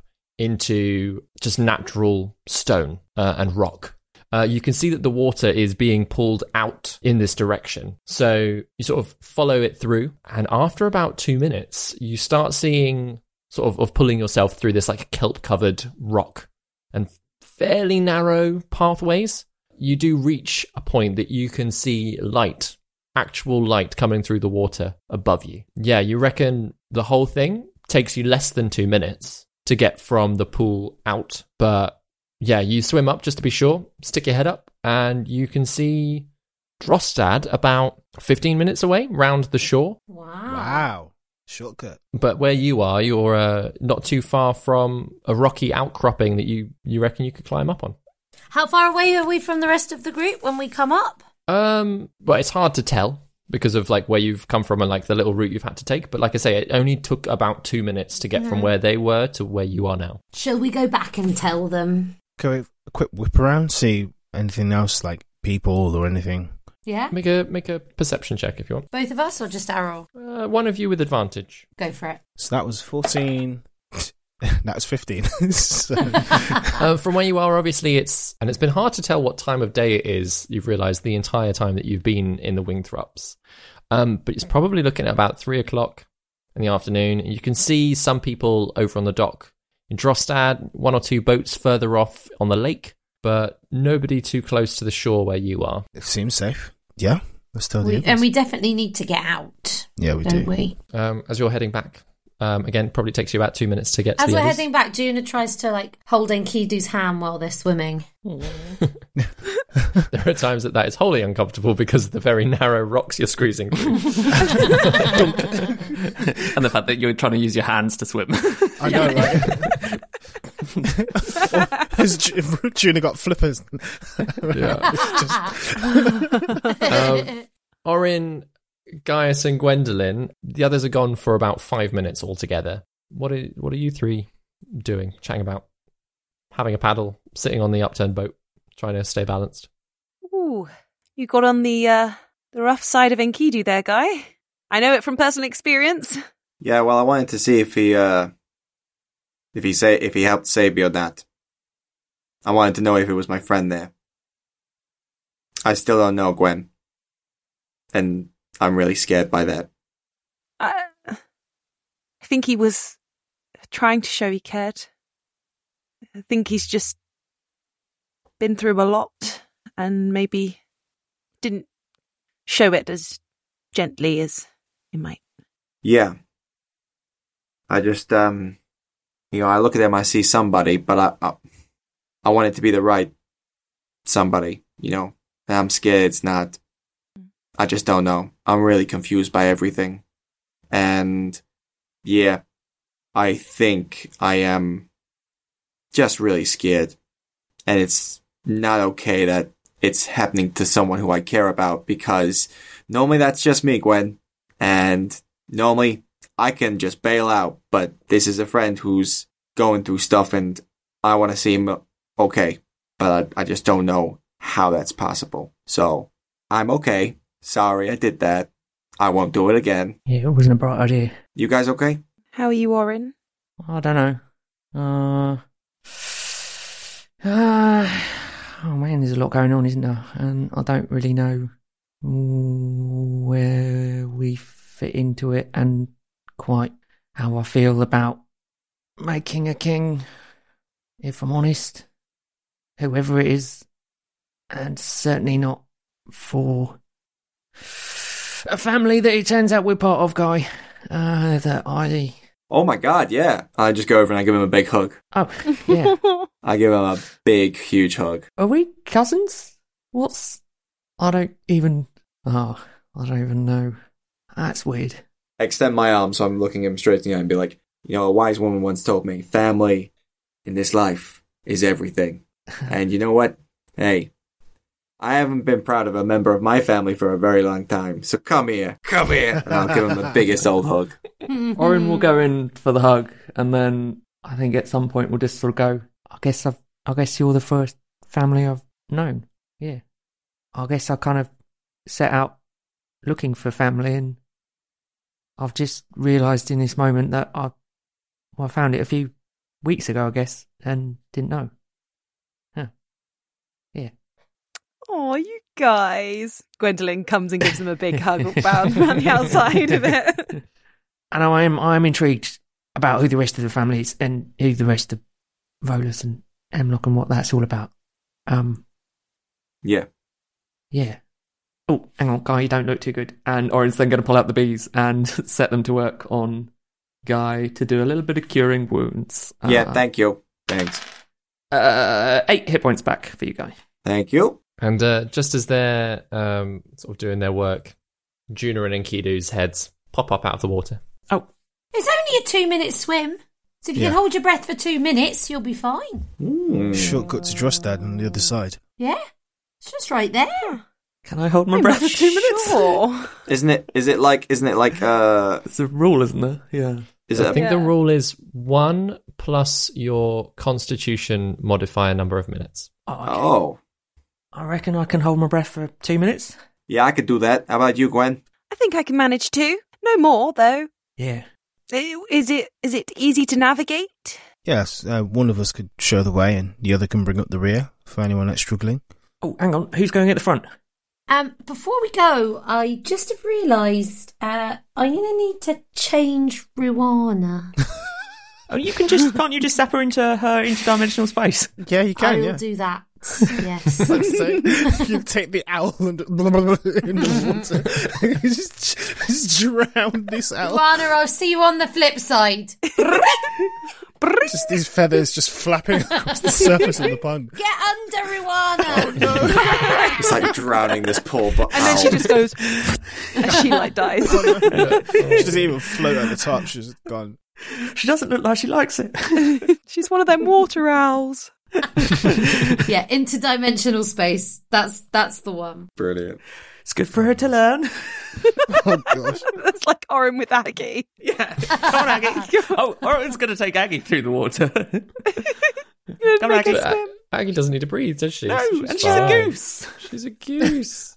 Speaker 4: into just natural stone and rock. You can see that the water is being pulled out in this direction. So you sort of follow it through. And after about 2 minutes, you start seeing sort of pulling yourself through this like kelp-covered rock and fairly narrow pathways. You do reach a point that you can see light, actual light coming through the water above you. Yeah, you reckon the whole thing takes you less than 2 minutes to get from the pool out. But yeah, you swim up just to be sure, stick your head up, and you can see Drostad about 15 minutes away, round the shore.
Speaker 11: Wow, shortcut.
Speaker 4: But where you are, you're not too far from a rocky outcropping that you reckon you could climb up on.
Speaker 10: How far away are we from the rest of the group when we come up?
Speaker 4: Well, it's hard to tell because of like where you've come from and like the little route you've had to take. But like I say, it only took about 2 minutes to get from where they were to where you are now.
Speaker 10: Shall we go back and tell them?
Speaker 11: Can we a quick whip around, see anything else like people or anything?
Speaker 10: Yeah?
Speaker 4: Make a perception check if you want.
Speaker 10: Both of us or just Errol?
Speaker 4: One of you with advantage.
Speaker 10: Go for it.
Speaker 11: So that was 14. That was 15. So,
Speaker 4: From where you are, obviously, it's been hard to tell what time of day it is. You've realised the entire time that you've been in the Wingthrups, but it's probably looking at about 3 o'clock in the afternoon. You can see some people over on the dock in Drostad, 1 or 2 boats further off on the lake, but nobody too close to the shore where you are.
Speaker 11: it seems safe. Yeah, let's tell the
Speaker 10: And
Speaker 11: others.
Speaker 10: we definitely need to get out.
Speaker 11: Yeah, we
Speaker 10: don't
Speaker 11: do.
Speaker 10: we?
Speaker 4: As you're heading back, again, probably takes you about 2 minutes to get to
Speaker 10: As
Speaker 4: the
Speaker 10: we're
Speaker 4: others.
Speaker 10: heading back, Juna tries to like hold Enkidu's hand while they're swimming.
Speaker 4: There are times that is wholly uncomfortable because of the very narrow rocks you're squeezing through.
Speaker 5: And the fact that you're trying to use your hands to swim.
Speaker 11: I know, right? Has Juna got flippers?
Speaker 4: Yeah. Orin Gaius and Gwendolyn. The others are gone for about 5 minutes altogether. What are you three doing? Chatting about? Having a paddle, sitting on the upturned boat, trying to stay balanced.
Speaker 8: Ooh, you got on the rough side of Enkidu there, Guy. I know it from personal experience.
Speaker 9: Yeah, well, I wanted to see if he helped save me or not. I wanted to know if it was my friend there. I still don't know, Gwen. And I'm really scared by that.
Speaker 8: I think he was trying to show he cared. I think he's just been through a lot and maybe didn't show it as gently as he might.
Speaker 9: Yeah. I just, I look at him, I see somebody, but I want it to be the right somebody, and I'm scared it's not. I just don't know. I'm really confused by everything. And, yeah, I think I am just really scared. And it's not okay that it's happening to someone who I care about, because normally that's just me, Gwen. And normally I can just bail out, but this is a friend who's going through stuff and I want to see him okay. But I just don't know how that's possible. So I'm okay. Sorry I did that. I won't do it again.
Speaker 5: Yeah, it wasn't a bright idea.
Speaker 9: You guys okay?
Speaker 8: How are you, Warren?
Speaker 5: I don't know. Oh man, there's a lot going on, isn't there? And I don't really know where we fit into it and quite how I feel about making a king, if I'm honest. Whoever it is. And certainly not for a family that it turns out we're part of, Guy.
Speaker 9: Oh my god, yeah. I just go over and I give him a big hug.
Speaker 5: Oh, yeah.
Speaker 9: I give him a big, huge hug.
Speaker 5: Are we cousins? I don't even know. That's weird.
Speaker 9: I extend my arm so I'm looking him straight in the eye and be like, a wise woman once told me, family in this life is everything. And you know what? Hey, I haven't been proud of a member of my family for a very long time, so come here. And I'll give him the biggest old hug.
Speaker 5: Oren will go in for the hug, and then I think at some point we'll just sort of go, I guess you're the first family I've known. Yeah. I guess I kind of set out looking for family, and I've just realised in this moment that I found it a few weeks ago, I guess, and didn't know. Huh. Yeah.
Speaker 8: Oh, you guys. Gwendolyn comes and gives them a big hug around the outside of it.
Speaker 5: And I am intrigued about who the rest of the family is and who the rest of Volus and Hemlock and what that's all about.
Speaker 9: Yeah.
Speaker 5: Yeah. Oh, hang on, Guy, you don't look too good. And Oren's then going to pull out the bees and set them to work on Guy to do a little bit of curing wounds.
Speaker 9: Yeah, thank you. Thanks.
Speaker 5: 8 hit points back for you, Guy.
Speaker 9: Thank you.
Speaker 4: And just as they're sort of doing their work, Juna and Enkidu's heads pop up out of the water.
Speaker 5: Oh.
Speaker 10: It's only a 2-minute swim. So if you can hold your breath for 2 minutes, you'll be fine.
Speaker 11: Shortcut to Drostad on the other side.
Speaker 10: Yeah. It's just right there.
Speaker 5: Can I hold my breath for 2 minutes?
Speaker 8: Sure.
Speaker 9: Isn't it like
Speaker 5: It's a rule, isn't there? Yeah.
Speaker 4: I think the rule is 1 plus your constitution modifier number of minutes.
Speaker 5: Oh, okay.
Speaker 9: Oh.
Speaker 5: I reckon I can hold my breath for 2 minutes.
Speaker 9: Yeah, I could do that. How about you, Gwen?
Speaker 8: I think I can manage to. No more, though.
Speaker 5: Yeah.
Speaker 8: Is it easy to navigate?
Speaker 11: Yes, one of us could show the way and the other can bring up the rear for anyone that's struggling.
Speaker 5: Oh, hang on. Who's going at the front?
Speaker 10: Before we go, I just have realised I'm going to need to change Ruana.
Speaker 5: Oh, can't you just zap her into interdimensional space?
Speaker 11: Yeah, you can,
Speaker 10: I will do that. Yes.
Speaker 11: So you take the owl and in the water. just drown this owl.
Speaker 10: Ruana, I'll see you on the flip side.
Speaker 11: Just these feathers just flapping across the surface of the pond.
Speaker 10: Get under, Ruana.
Speaker 11: Oh, no.
Speaker 9: It's like drowning this poor owl.
Speaker 8: And then she just goes, and she dies.
Speaker 11: Oh, no. She doesn't even float at the top. She's gone.
Speaker 5: She doesn't look like she likes it.
Speaker 8: She's one of them water owls.
Speaker 10: Yeah, interdimensional space. That's the one.
Speaker 9: Brilliant.
Speaker 5: It's good for her to learn.
Speaker 11: Oh gosh.
Speaker 8: That's like Orin with Aggie.
Speaker 5: Yeah. Come on, Aggie. Oh, Orin's going to take Aggie through the water. Come on, Aggie.
Speaker 4: Aggie doesn't need to breathe, does she?
Speaker 5: No, and she's a goose.
Speaker 4: She's a goose.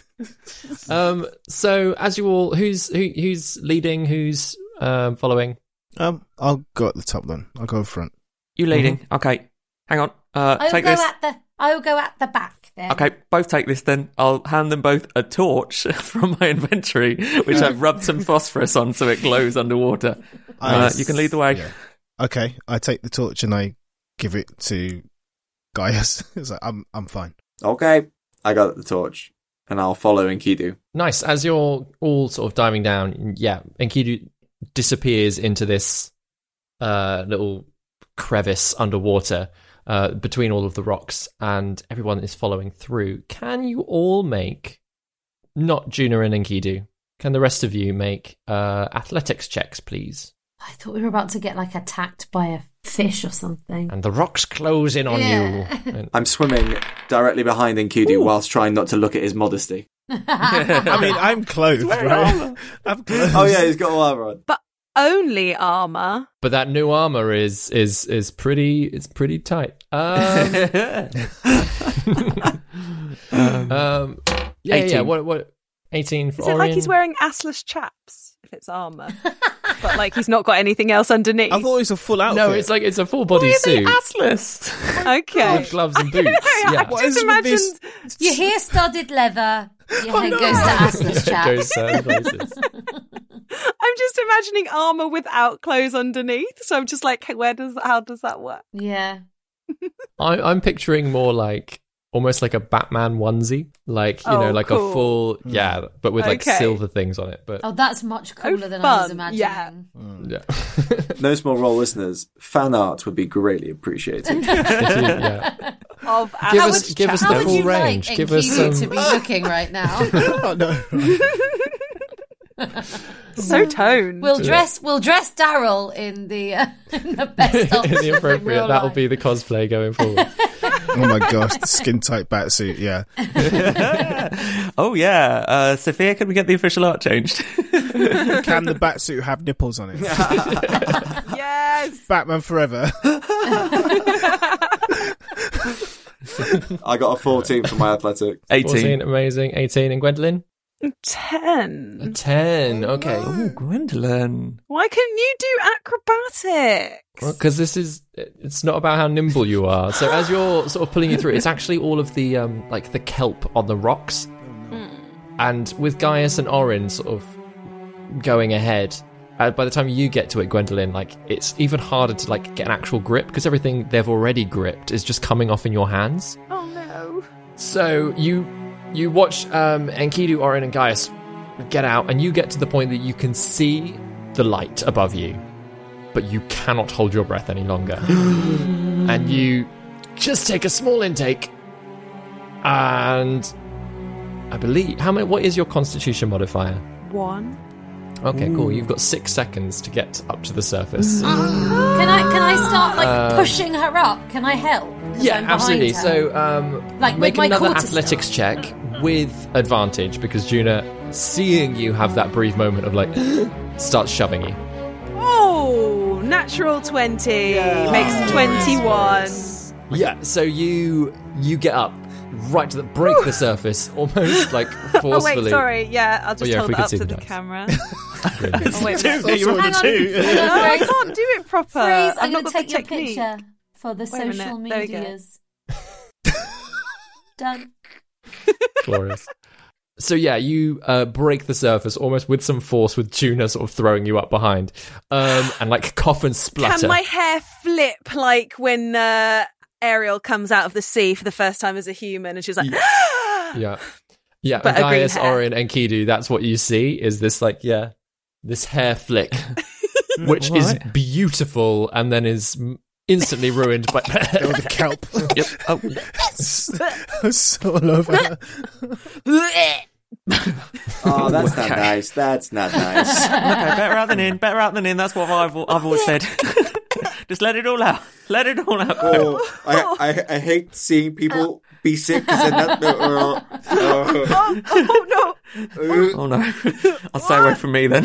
Speaker 4: So as you all, who's leading? Who's following?
Speaker 11: I'll go at the top then. I'll go front.
Speaker 5: You leading? Okay. Hang on. Take this.
Speaker 10: I'll go at the back then.
Speaker 5: Okay, both take this then. I'll hand them both a torch from my inventory, which I've rubbed some phosphorus on so it glows underwater. You can lead the way.
Speaker 11: Yeah. Okay, I take the torch and I give it to Gaius. It's like, I'm fine.
Speaker 9: Okay, I got the torch, and I'll follow Enkidu.
Speaker 4: Nice. As you're all sort of diving down, Enkidu disappears into this little crevice underwater between all of the rocks, and everyone is following through. Can you all make, not Juna and Enkidu, can the rest of you make athletics checks, please?
Speaker 10: I thought we were about to get like attacked by a fish or something.
Speaker 4: And the rocks close in on you.
Speaker 9: I'm swimming directly behind Enkidu whilst trying not to look at his modesty.
Speaker 11: I mean, I'm clothed, right? I'm clothed.
Speaker 9: Oh yeah, he's got all armor on.
Speaker 8: But only armor.
Speaker 4: But that new armor is pretty tight. 18. What 18 for
Speaker 8: Is it
Speaker 4: Orion?
Speaker 8: like he's wearing assless chaps if it's armor? But like he's not got anything else underneath.
Speaker 11: I thought it was a full outfit.
Speaker 4: No, it's like it's a full body suit.
Speaker 5: Assless.
Speaker 8: Okay.
Speaker 4: With gloves and boots. Yeah.
Speaker 8: I just imagine
Speaker 10: Your hair studded leather. Your head goes to assless chaps.
Speaker 4: Goes certain places.
Speaker 8: I'm just imagining armor without clothes underneath. So I'm just like, how does that work?
Speaker 10: Yeah.
Speaker 4: I'm picturing more like almost like a Batman onesie, like you know, like
Speaker 8: cool.
Speaker 4: a full but with like silver things on it. But
Speaker 10: Oh, that's much cooler than I was
Speaker 8: fun.
Speaker 10: imagining.
Speaker 4: yeah.
Speaker 9: No small role listeners, fan art would be greatly appreciated.
Speaker 4: Yeah.
Speaker 8: Of
Speaker 4: Give us
Speaker 10: How
Speaker 4: the
Speaker 10: would
Speaker 4: full
Speaker 10: you
Speaker 4: range.
Speaker 10: like
Speaker 4: Give us
Speaker 10: Enkidu
Speaker 4: some.
Speaker 10: to be looking right now?
Speaker 11: Oh, no.
Speaker 8: so toned.
Speaker 10: We'll dress Daryl in the best
Speaker 4: In the appropriate, that'll be the cosplay going forward.
Speaker 11: Oh my gosh, the skin tight batsuit, yeah.
Speaker 5: Oh yeah, Sophia, can we get the official art changed?
Speaker 11: Can the batsuit have nipples on it?
Speaker 8: Yes.
Speaker 11: Batman forever.
Speaker 9: I got a 14 for my athletics.
Speaker 4: 14, amazing. 18, and Gwendolyn?
Speaker 8: 10.
Speaker 4: A 10, okay.
Speaker 5: Oh, Gwendolyn.
Speaker 8: Why couldn't you do acrobatics?
Speaker 4: Well, because it's not about how nimble you are. So as you're sort of pulling you through, it's actually all of the like the kelp on the rocks. And with Gaius and Orin sort of going ahead, by the time you get to it, Gwendolyn, like it's even harder to like get an actual grip because everything they've already gripped is just coming off in your hands.
Speaker 8: Oh no.
Speaker 4: So you watch Enkidu, Orin, and Gaius get out, and you get to the point that you can see the light above you, but you cannot hold your breath any longer. And you just take a small intake, and I believe what is your Constitution modifier?
Speaker 8: 1.
Speaker 4: Okay, cool. You've got 6 seconds to get up to the surface.
Speaker 10: Can I start like pushing her up? Can I help? 'Cause
Speaker 4: Yeah,
Speaker 10: I'm behind
Speaker 4: absolutely.
Speaker 10: her.
Speaker 4: So,
Speaker 10: Like, with
Speaker 4: make
Speaker 10: my
Speaker 4: another
Speaker 10: quarter
Speaker 4: athletics
Speaker 10: staff.
Speaker 4: check with advantage because Juna, seeing you have that brief moment of like, starts shoving you.
Speaker 8: Oh, natural 20 makes 21.
Speaker 4: Yeah, so you get up right to break the surface, almost like forcefully.
Speaker 8: Oh wait, sorry. Yeah, I'll just
Speaker 4: yeah, if
Speaker 8: hold
Speaker 4: we
Speaker 8: it
Speaker 4: could
Speaker 8: up
Speaker 4: see
Speaker 8: to
Speaker 4: the
Speaker 8: the
Speaker 4: dice.
Speaker 8: camera.
Speaker 4: Really.
Speaker 8: Oh, wait,
Speaker 11: Yeah, you rolled a
Speaker 10: Hang on.
Speaker 11: 2.
Speaker 8: no, I can't do it proper.
Speaker 10: Freeze, I'm
Speaker 8: I've
Speaker 10: going
Speaker 8: not
Speaker 10: to
Speaker 8: got
Speaker 10: take
Speaker 8: the
Speaker 10: your
Speaker 8: technique.
Speaker 10: picture for the
Speaker 8: Wait a minute,
Speaker 10: social
Speaker 8: there we go.
Speaker 10: medias. Done.
Speaker 4: Glorious. So yeah, you break the surface almost with some force, with Juna sort of throwing you up behind, and like cough and splutter.
Speaker 8: Can my hair flip like when Ariel comes out of the sea for the first time as a human and she's like,
Speaker 4: Yeah. Yeah,
Speaker 8: But a green
Speaker 4: Gaius,
Speaker 8: hair.
Speaker 4: Orin, and Enkidu, that's what you see, is this like, this hair flick, which is beautiful and then is instantly ruined by...
Speaker 11: Oh, the kelp.
Speaker 4: Yep. Oh,
Speaker 11: It's all over.
Speaker 9: Oh, that's not nice. That's not nice.
Speaker 5: Okay, better out than in. Better out than in. That's what I've always said. Just let it all out. Let it all out.
Speaker 9: Oh, I hate seeing people be sick because then that.
Speaker 8: Oh no!
Speaker 5: Oh no. I'll stay away from me then.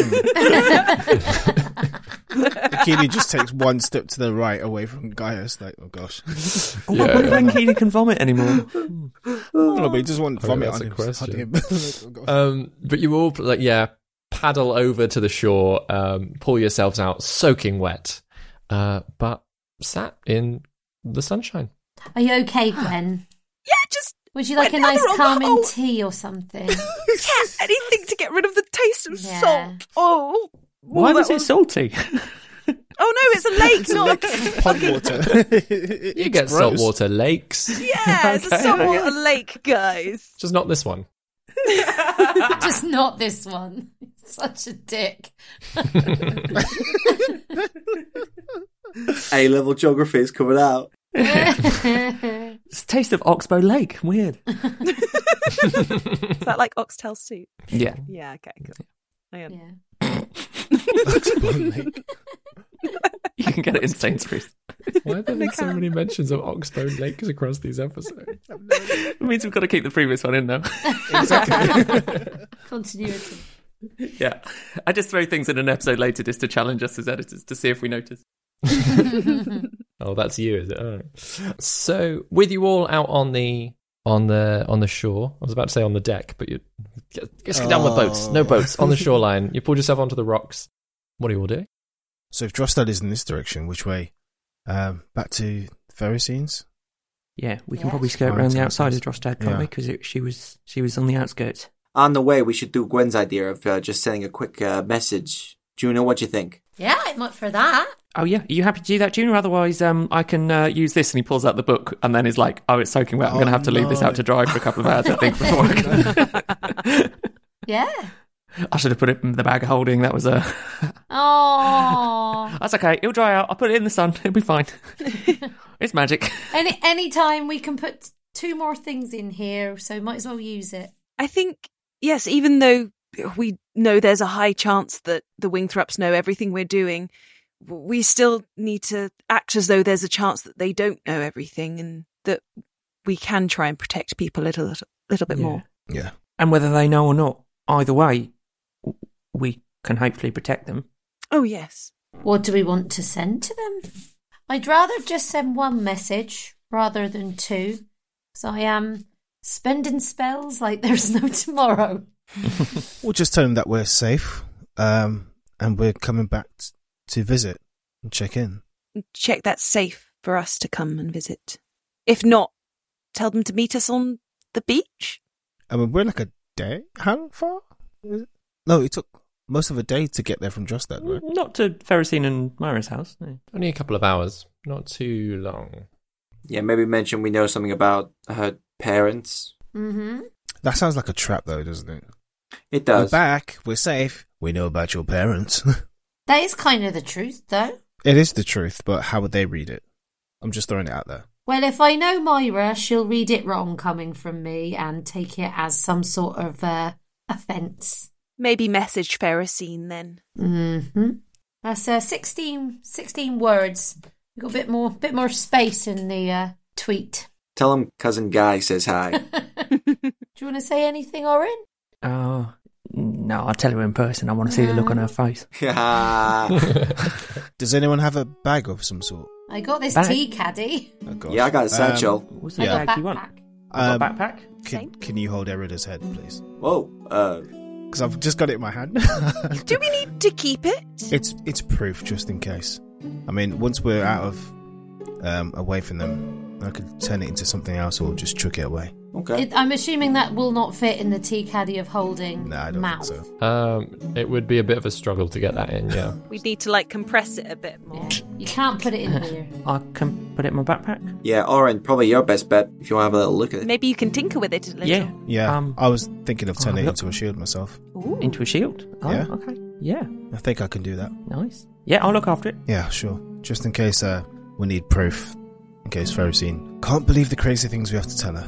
Speaker 11: Akili just takes one step to the right away from Gaius, like, oh gosh.
Speaker 5: I wonder when Akili can vomit anymore.
Speaker 11: No, but he just wants vomit
Speaker 4: that's
Speaker 11: on
Speaker 4: a
Speaker 11: him.
Speaker 4: question.
Speaker 11: Like, oh, gosh.
Speaker 4: But you all, paddle over to the shore, pull yourselves out soaking wet, but sat in the sunshine.
Speaker 10: Are you okay, Gwen?
Speaker 8: Yeah, just
Speaker 10: Would you like a
Speaker 8: went down
Speaker 10: nice
Speaker 8: the wrong
Speaker 10: calming
Speaker 8: hole.
Speaker 10: tea or something?
Speaker 8: Yeah, anything to get rid of the taste of
Speaker 10: Yeah.
Speaker 8: salt. Oh,
Speaker 5: Why
Speaker 8: that
Speaker 5: was it salty?
Speaker 8: Oh no, it's a lake, not a
Speaker 11: Pond water.
Speaker 4: You get saltwater lakes,
Speaker 8: Yeah, it's a saltwater lake, guys.
Speaker 4: just not this one.
Speaker 10: Just not this one. Such a dick.
Speaker 9: A-level geography is coming out.
Speaker 5: It's a taste of Oxbow Lake. Weird.
Speaker 8: Is that like oxtail soup?
Speaker 5: Yeah.
Speaker 8: Yeah, okay, good. Hang on.
Speaker 10: Yeah.
Speaker 5: You can get it in Sainsbury's.
Speaker 4: Why have there been so many mentions of Oxbow Lakes across these episodes?
Speaker 5: It means we've got to keep the previous one in now.
Speaker 10: Continuity.
Speaker 5: Yeah. I just throw things in an episode later just to challenge us as editors to see if we notice.
Speaker 4: Oh, that's you, is it? Oh. So, with you all out on the shore, I was about to say on the deck, but you just get down with boats. No boats on the shoreline. You pulled yourself onto the rocks. What are you all doing?
Speaker 11: So if Drostad is in this direction, which way? Back to Ferricines?
Speaker 5: Yeah, we can
Speaker 10: Yeah.
Speaker 5: probably skirt around the outside of Drostad, can't we? Because she was on the outskirts.
Speaker 9: On the way, we should do Gwen's idea of just sending a quick message. Juno, what do you think?
Speaker 10: Yeah, I'm up for that.
Speaker 5: Oh yeah, are you happy to do that, Junior? Otherwise, I can use this. And he pulls out the book, and then is like, "Oh, it's soaking wet. I'm going to have to leave this out to dry for a couple of hours, I think, before I can."
Speaker 10: Yeah.
Speaker 5: I should have put it in the bag of holding. That was a.
Speaker 10: Oh.
Speaker 5: That's okay. It'll dry out. I'll put it in the sun. It'll be fine. It's magic.
Speaker 10: Any time we can put 2 more things in here, so might as well use it.
Speaker 8: I think, yes, even though we know there's a high chance that the Wingthraps know everything we're doing, we still need to act as though there's a chance that they don't know everything and that we can try and protect people a little bit more.
Speaker 11: Yeah.
Speaker 5: And whether they know or not, either way, we can hopefully protect them.
Speaker 8: Oh, yes.
Speaker 10: What do we want to send to them? I'd rather just send 1 message rather than 2, because I am spending spells like there's no tomorrow.
Speaker 11: We'll just tell them that we're safe, and we're coming back to visit and check in.
Speaker 8: Check that's safe for us to come and visit. If not, tell them to meet us on the beach.
Speaker 11: I mean, we're like a day. How far? No, it took most of a day to get there from Drostad, right?
Speaker 5: Not to Ferricine and Myra's house. No.
Speaker 4: Only a couple of hours, not too long.
Speaker 9: Yeah, maybe mention we know something about her parents.
Speaker 10: Mm-hmm.
Speaker 11: That sounds like a trap, though, doesn't it?
Speaker 9: It does.
Speaker 11: We're back. We're safe. We know about your parents.
Speaker 10: That is kind of the truth, though.
Speaker 11: It is the truth, but how would they read it? I'm just throwing it out there.
Speaker 10: Well, if I know Myra, she'll read it wrong coming from me and take it as some sort of offence.
Speaker 8: Maybe message Ferricine then.
Speaker 10: Mm-hmm. That's 16 words. We've got a bit more space in the tweet.
Speaker 9: Tell him Cousin Guy says hi.
Speaker 10: Do you want to say anything, Oren?
Speaker 5: Oh, no, I'll tell her in person. I want to see the look on her face.
Speaker 11: Does anyone have a bag of some sort?
Speaker 10: I got this
Speaker 5: Bag?
Speaker 10: tea caddy.
Speaker 11: Oh, gosh.
Speaker 9: Yeah, I got a satchel.
Speaker 5: What's
Speaker 10: I
Speaker 5: the
Speaker 10: got
Speaker 5: bag you want?
Speaker 10: backpack.
Speaker 5: I've got a backpack.
Speaker 11: Can you hold Erida's head, please?
Speaker 9: Whoa,
Speaker 11: Because I've just got it in my hand.
Speaker 8: Do we need to keep it?
Speaker 11: It's proof, just in case. I mean, once we're out of away from them, I could turn it into something else or just chuck it away.
Speaker 9: okay.
Speaker 10: I'm assuming that will not fit in the tea caddy of holding
Speaker 11: No, I don't
Speaker 10: mouth.
Speaker 11: think so.
Speaker 4: It would be a bit of a struggle to get that in, yeah.
Speaker 8: We need to compress it a bit more.
Speaker 10: Yeah. You can't put it in here.
Speaker 5: I can put it in my backpack.
Speaker 9: Yeah, Oren, probably your best bet if you want to have a little look at it.
Speaker 8: Maybe you can tinker with it a little.
Speaker 5: Yeah.
Speaker 11: Yeah, I was thinking of turning it
Speaker 5: look.
Speaker 11: into a shield myself.
Speaker 8: Ooh.
Speaker 5: Into a shield? Oh,
Speaker 11: Yeah.
Speaker 5: okay. Yeah,
Speaker 11: I think I can do that.
Speaker 5: nice. Yeah, I'll look after it.
Speaker 11: Yeah, sure. Just in case we need proof. In case Ferricine can't believe the crazy things we have to tell her.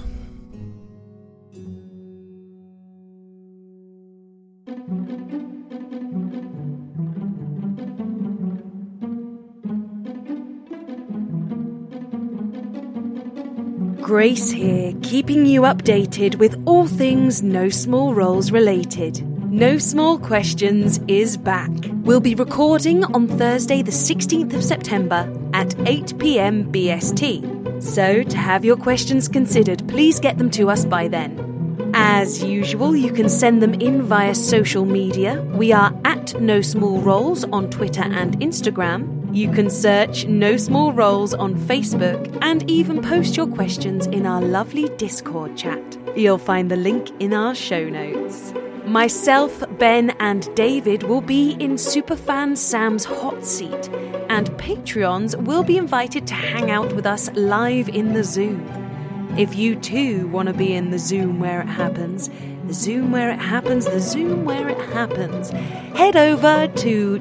Speaker 6: Grace here, keeping you updated with all things No Small Roles related. No Small Questions is back. We'll be recording on Thursday the 16th of September at 8 p.m. BST. So, to have your questions considered, please get them to us by then. As usual, you can send them in via social media. We are at No Small Roles on Twitter and Instagram. You can search No Small Roles on Facebook and even post your questions in our lovely Discord chat. You'll find the link in our show notes. Myself, Ben and David will be in Superfan Sam's hot seat, and Patreons will be invited to hang out with us live in the Zoom. If you too want to be in the Zoom where it happens, the Zoom where it happens, the Zoom where it happens, head over to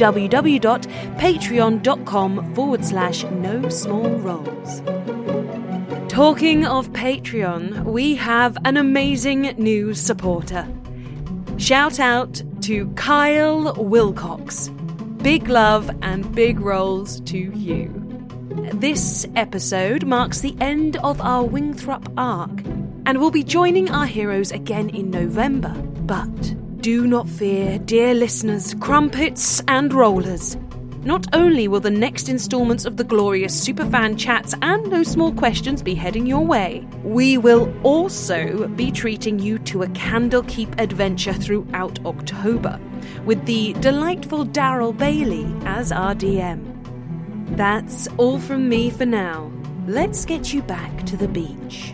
Speaker 6: www.patreon.com/No Small Roles. Talking of Patreon, we have an amazing new supporter. Shout out to Kyle Wilcox. Big love and big roles to you. This episode marks the end of our Wingthrup arc, and we'll be joining our heroes again in November. But do not fear, dear listeners, crumpets and rollers. Not only will the next instalments of the glorious Superfan Chats and No Small Questions be heading your way, we will also be treating you to a Candlekeep adventure throughout October, with the delightful Daryl Bailey as our DM. That's all from me for now. Let's get you back to the beach.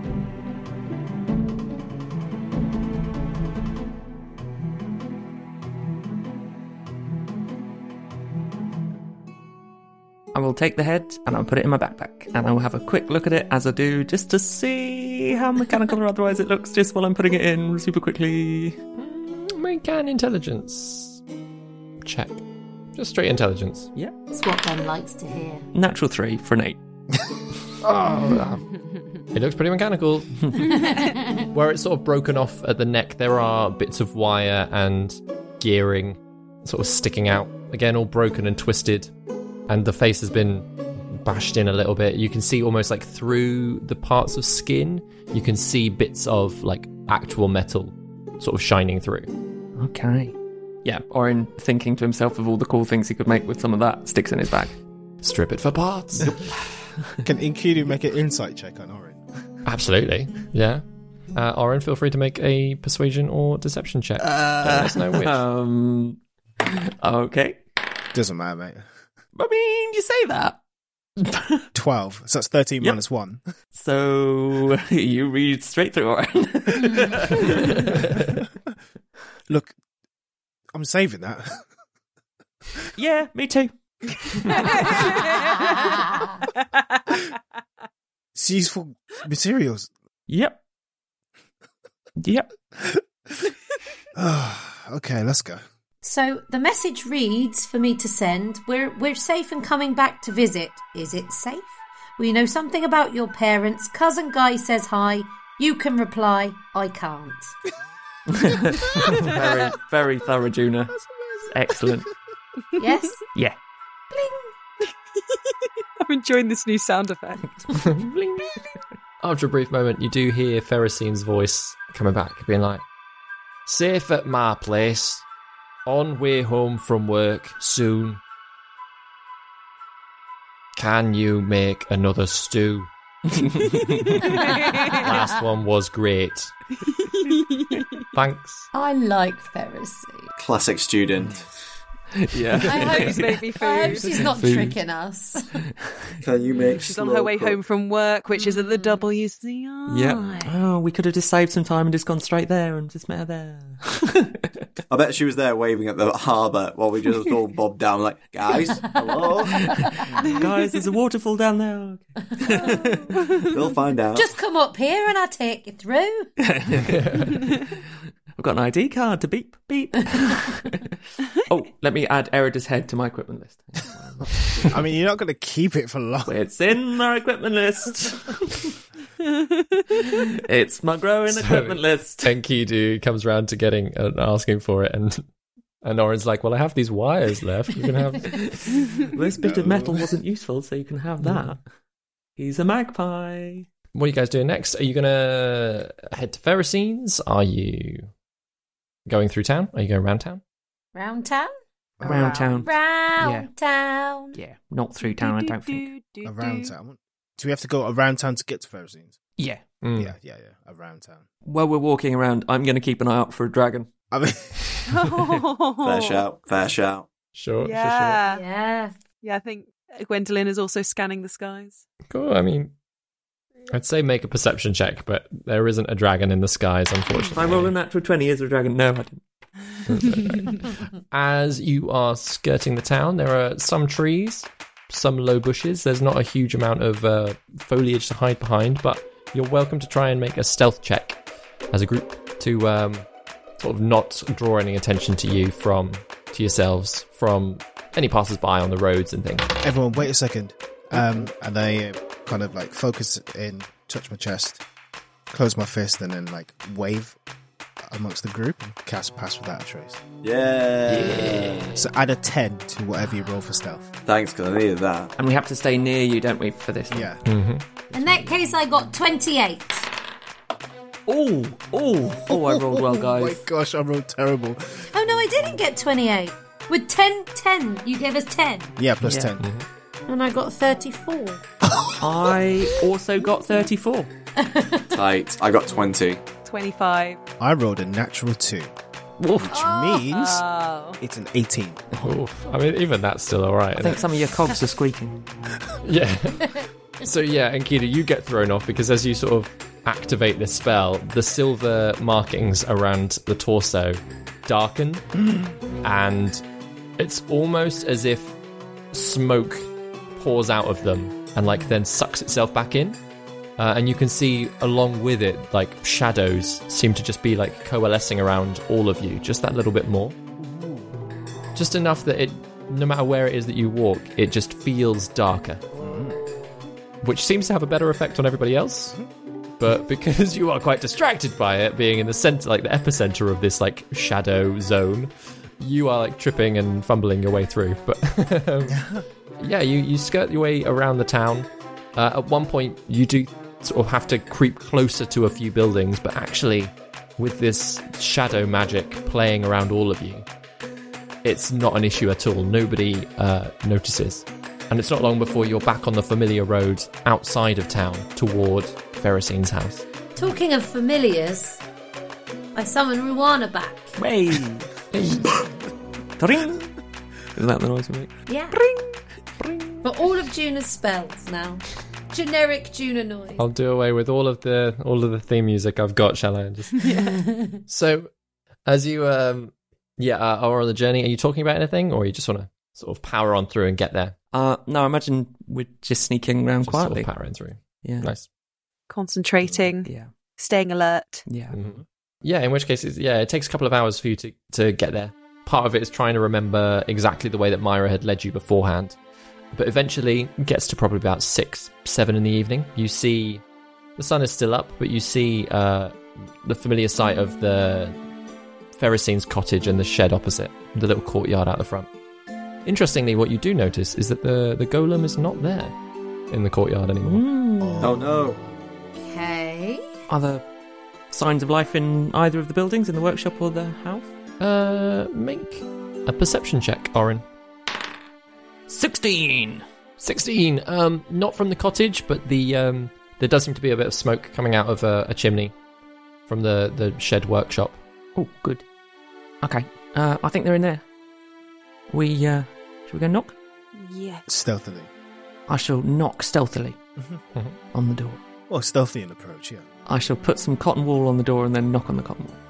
Speaker 5: I will take the head and I'll put it in my backpack, and I will have a quick look at it as I do, just to see how mechanical or otherwise it looks, just while I'm putting it in super quickly.
Speaker 4: Make an intelligence check. Just straight intelligence.
Speaker 5: Yeah.
Speaker 10: That's what Ben likes to hear.
Speaker 5: Natural 3 for an 8.
Speaker 4: It looks pretty mechanical. Where it's sort of broken off at the neck, there are bits of wire and gearing sort of sticking out. Again, all broken and twisted. And the face has been bashed in a little bit. You can see almost like through the parts of skin, you can see bits of like actual metal sort of shining through.
Speaker 5: Okay. Yeah, Orin, thinking to himself of all the cool things he could make with some of that, sticks in his bag.
Speaker 4: Strip it for parts.
Speaker 11: Can Enkidu make an insight check on Orin?
Speaker 4: Absolutely, yeah. Orin, feel free to make a persuasion or deception check. Let us know which.
Speaker 5: Okay.
Speaker 11: Doesn't matter, mate.
Speaker 5: I mean, you say that.
Speaker 11: 12. So that's 13
Speaker 5: Yep.
Speaker 11: minus 1.
Speaker 5: So you read straight through Orin.
Speaker 11: Look, I'm saving that.
Speaker 5: Yeah, me too.
Speaker 11: It's useful materials.
Speaker 5: Yep. Yep.
Speaker 11: Okay, let's go.
Speaker 10: So the message reads for me to send, we're safe and coming back to visit. Is it safe? We know something about your parents. Cousin Guy says hi. You can reply, I can't.
Speaker 5: Very, very thorough, Juna. Excellent.
Speaker 10: Yes?
Speaker 5: Yeah.
Speaker 10: Bling.
Speaker 8: I'm enjoying this new sound effect.
Speaker 4: Bling. After a brief moment, you do hear Ferrocine's voice coming back, being like, safe at my place. On way home from work soon. Can you make another stew? Last one was great. Thanks.
Speaker 10: I like Pharisee.
Speaker 9: Classic student.
Speaker 5: Yeah.
Speaker 10: I hope
Speaker 8: Please make me
Speaker 10: I hope
Speaker 8: food.
Speaker 10: she's not tricking us.
Speaker 9: Can you make
Speaker 8: She's on her way home from work, which is at the WCI.
Speaker 5: Yeah. Oh, we could have just saved some time and just gone straight there and just met her there.
Speaker 9: I bet she was there waving at the harbour while we just all bobbed down like, guys, hello?
Speaker 5: Guys, there's a waterfall down there.
Speaker 9: We'll find out.
Speaker 10: Just come up here and I'll take you through.
Speaker 5: I've got an ID card to beep, beep. Oh, let me add Erida's head to my equipment list.
Speaker 11: I mean, you're not going to keep it for long.
Speaker 5: It's in our equipment list. It's my growing equipment list.
Speaker 4: Enkidu comes round to getting and asking for it, and Orin's like, well, I have these wires left. You can have...
Speaker 5: This bit of metal wasn't useful, so you can have that. He's a magpie.
Speaker 4: what are you guys doing next? Are you going to head to Ferricine's? Are you going through town? Are you going around town?
Speaker 10: Round town?
Speaker 5: Around town.
Speaker 10: Round town.
Speaker 5: Yeah, not through town, I don't think.
Speaker 11: Around town. Do we have to go around town to get to Ferricine's?
Speaker 5: Yeah.
Speaker 11: Yeah. Around town.
Speaker 5: While we're walking around, I'm going to keep an eye out for a dragon.
Speaker 11: I mean,
Speaker 9: Fair shout.
Speaker 4: Sure.
Speaker 8: Yeah, I think Gwendolyn is also scanning the skies.
Speaker 4: Cool. I mean, I'd say make a perception check, but there isn't a dragon in the skies, unfortunately.
Speaker 5: If I roll a natural 20, is there a dragon? No, I didn't.
Speaker 4: As you are skirting the town, there are some trees, some low bushes. There's not a huge amount of foliage to hide behind, but you're welcome to try and make a stealth check as a group to sort of not draw any attention to yourselves from any passers-by on the roads and things.
Speaker 11: everyone, wait a second. And I kind of like focus in, touch my chest, close my fist, and then like wave amongst the group and cast Pass Without a Trace.
Speaker 9: Yeah.
Speaker 11: So add a 10 to whatever you roll for stealth.
Speaker 9: Thanks, because I needed that.
Speaker 5: And we have to stay near you, don't we, for this?
Speaker 11: Yeah.
Speaker 4: Mm-hmm.
Speaker 10: In that case, I got 28.
Speaker 5: Oh, I rolled well, guys.
Speaker 11: Oh my gosh, I rolled terrible.
Speaker 10: Oh, no, I didn't get 28. With 10, you gave us 10.
Speaker 11: Yeah, plus
Speaker 5: Yeah.
Speaker 11: 10.
Speaker 4: Mm-hmm.
Speaker 10: And I got 34.
Speaker 5: I also got 34.
Speaker 9: Tight. I got 20.
Speaker 8: 25.
Speaker 11: I rolled a natural 2, which means it's an 18.
Speaker 4: Oof. I mean, even that's still all right.
Speaker 5: I think some of your cogs are squeaking.
Speaker 4: Yeah. So yeah, Enkidu, you get thrown off because as you sort of activate this spell, the silver markings around the torso darken, and it's almost as if smoke pours out of them and like then sucks itself back in. And you can see along with it, like shadows seem to just be like coalescing around all of you, just that little bit more. Just enough that it, no matter where it is that you walk, it just feels darker. Which seems to have a better effect on everybody else. But because you are quite distracted by it, being in the center, like the epicenter of this like shadow zone, you are like tripping and fumbling your way through. But yeah, you skirt your way around the town. At one point, you do sort of have to creep closer to a few buildings, but actually, with this shadow magic playing around all of you, it's not an issue at all. Nobody notices. And it's not long before you're back on the familiar road outside of town toward Ferricine's house.
Speaker 10: Talking of familiars, I summon Ruana back.
Speaker 5: Hey! Ring! Isn't that the noise we make?
Speaker 10: Yeah. Ring! For all of Juna's spells now. Generic Juna noise.
Speaker 4: I'll do away with all of the theme music I've got, shall I? Just... So, as you are on the journey, are you talking about anything, or you just want to sort of power on through and get there?
Speaker 5: No, I imagine we're just sneaking around
Speaker 4: Just
Speaker 5: quietly.
Speaker 4: sort of powering through.
Speaker 5: Yeah.
Speaker 4: Nice.
Speaker 8: Concentrating.
Speaker 5: Yeah.
Speaker 8: Staying alert.
Speaker 5: Yeah.
Speaker 4: Mm-hmm. Yeah, in which case, it takes a couple of hours for you to get there. Part of it is trying to remember exactly the way that Myra had led you beforehand. But eventually, it gets to probably about 6, 7 in the evening. You see, the sun is still up, but you see the familiar sight of the Ferricine's cottage and the shed opposite, the little courtyard out the front. Interestingly, what you do notice is that the golem is not there in the courtyard anymore.
Speaker 9: Oh no.
Speaker 10: Okay.
Speaker 5: Are there signs of life in either of the buildings, in the workshop or the house?
Speaker 4: Make a perception check, Orin.
Speaker 5: 16!
Speaker 4: 16. Not from the cottage, but there does seem to be a bit of smoke coming out of a chimney from the shed workshop.
Speaker 5: Oh, good. Okay, I think they're in there. Should we go knock?
Speaker 8: Yeah.
Speaker 11: Stealthily.
Speaker 5: I shall knock stealthily on the door.
Speaker 11: Well, stealthy in approach, yeah.
Speaker 5: I shall put some cotton wool on the door and then knock on the cotton wool.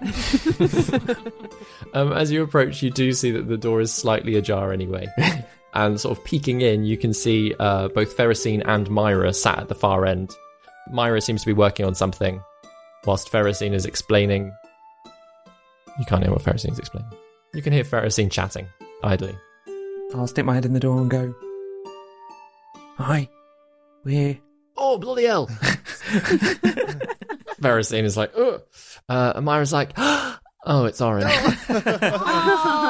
Speaker 4: As you approach, you do see that the door is slightly ajar anyway. And sort of peeking in, you can see both Ferricine and Myra sat at the far end. Myra seems to be working on something, whilst Ferricine is explaining. You can't hear what Ferricine is explaining. You can hear Ferricine chatting, idly.
Speaker 5: I'll stick my head in the door and go, "Hi, we're..."
Speaker 4: Oh, bloody hell! Ferricine is like, ugh. And Myra's like, oh, it's Orin.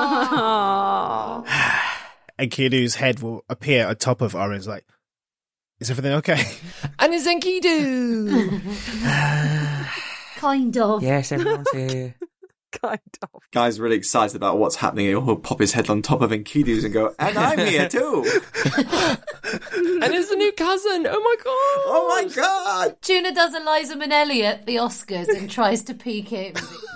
Speaker 11: And Kidu's head will appear on top of Orin's like, Is everything okay?
Speaker 4: And it's Enkidu!
Speaker 10: Kind of.
Speaker 5: Yes, everyone's here.
Speaker 8: Kind of.
Speaker 9: Guy's really excited about what's happening. He'll pop his head on top of Enkidu's and go, and I'm here too.
Speaker 4: And it's the new cousin. Oh my god!
Speaker 9: Oh my god!
Speaker 10: Tuna does Eliza Minnelli at the Oscars and tries to peek him.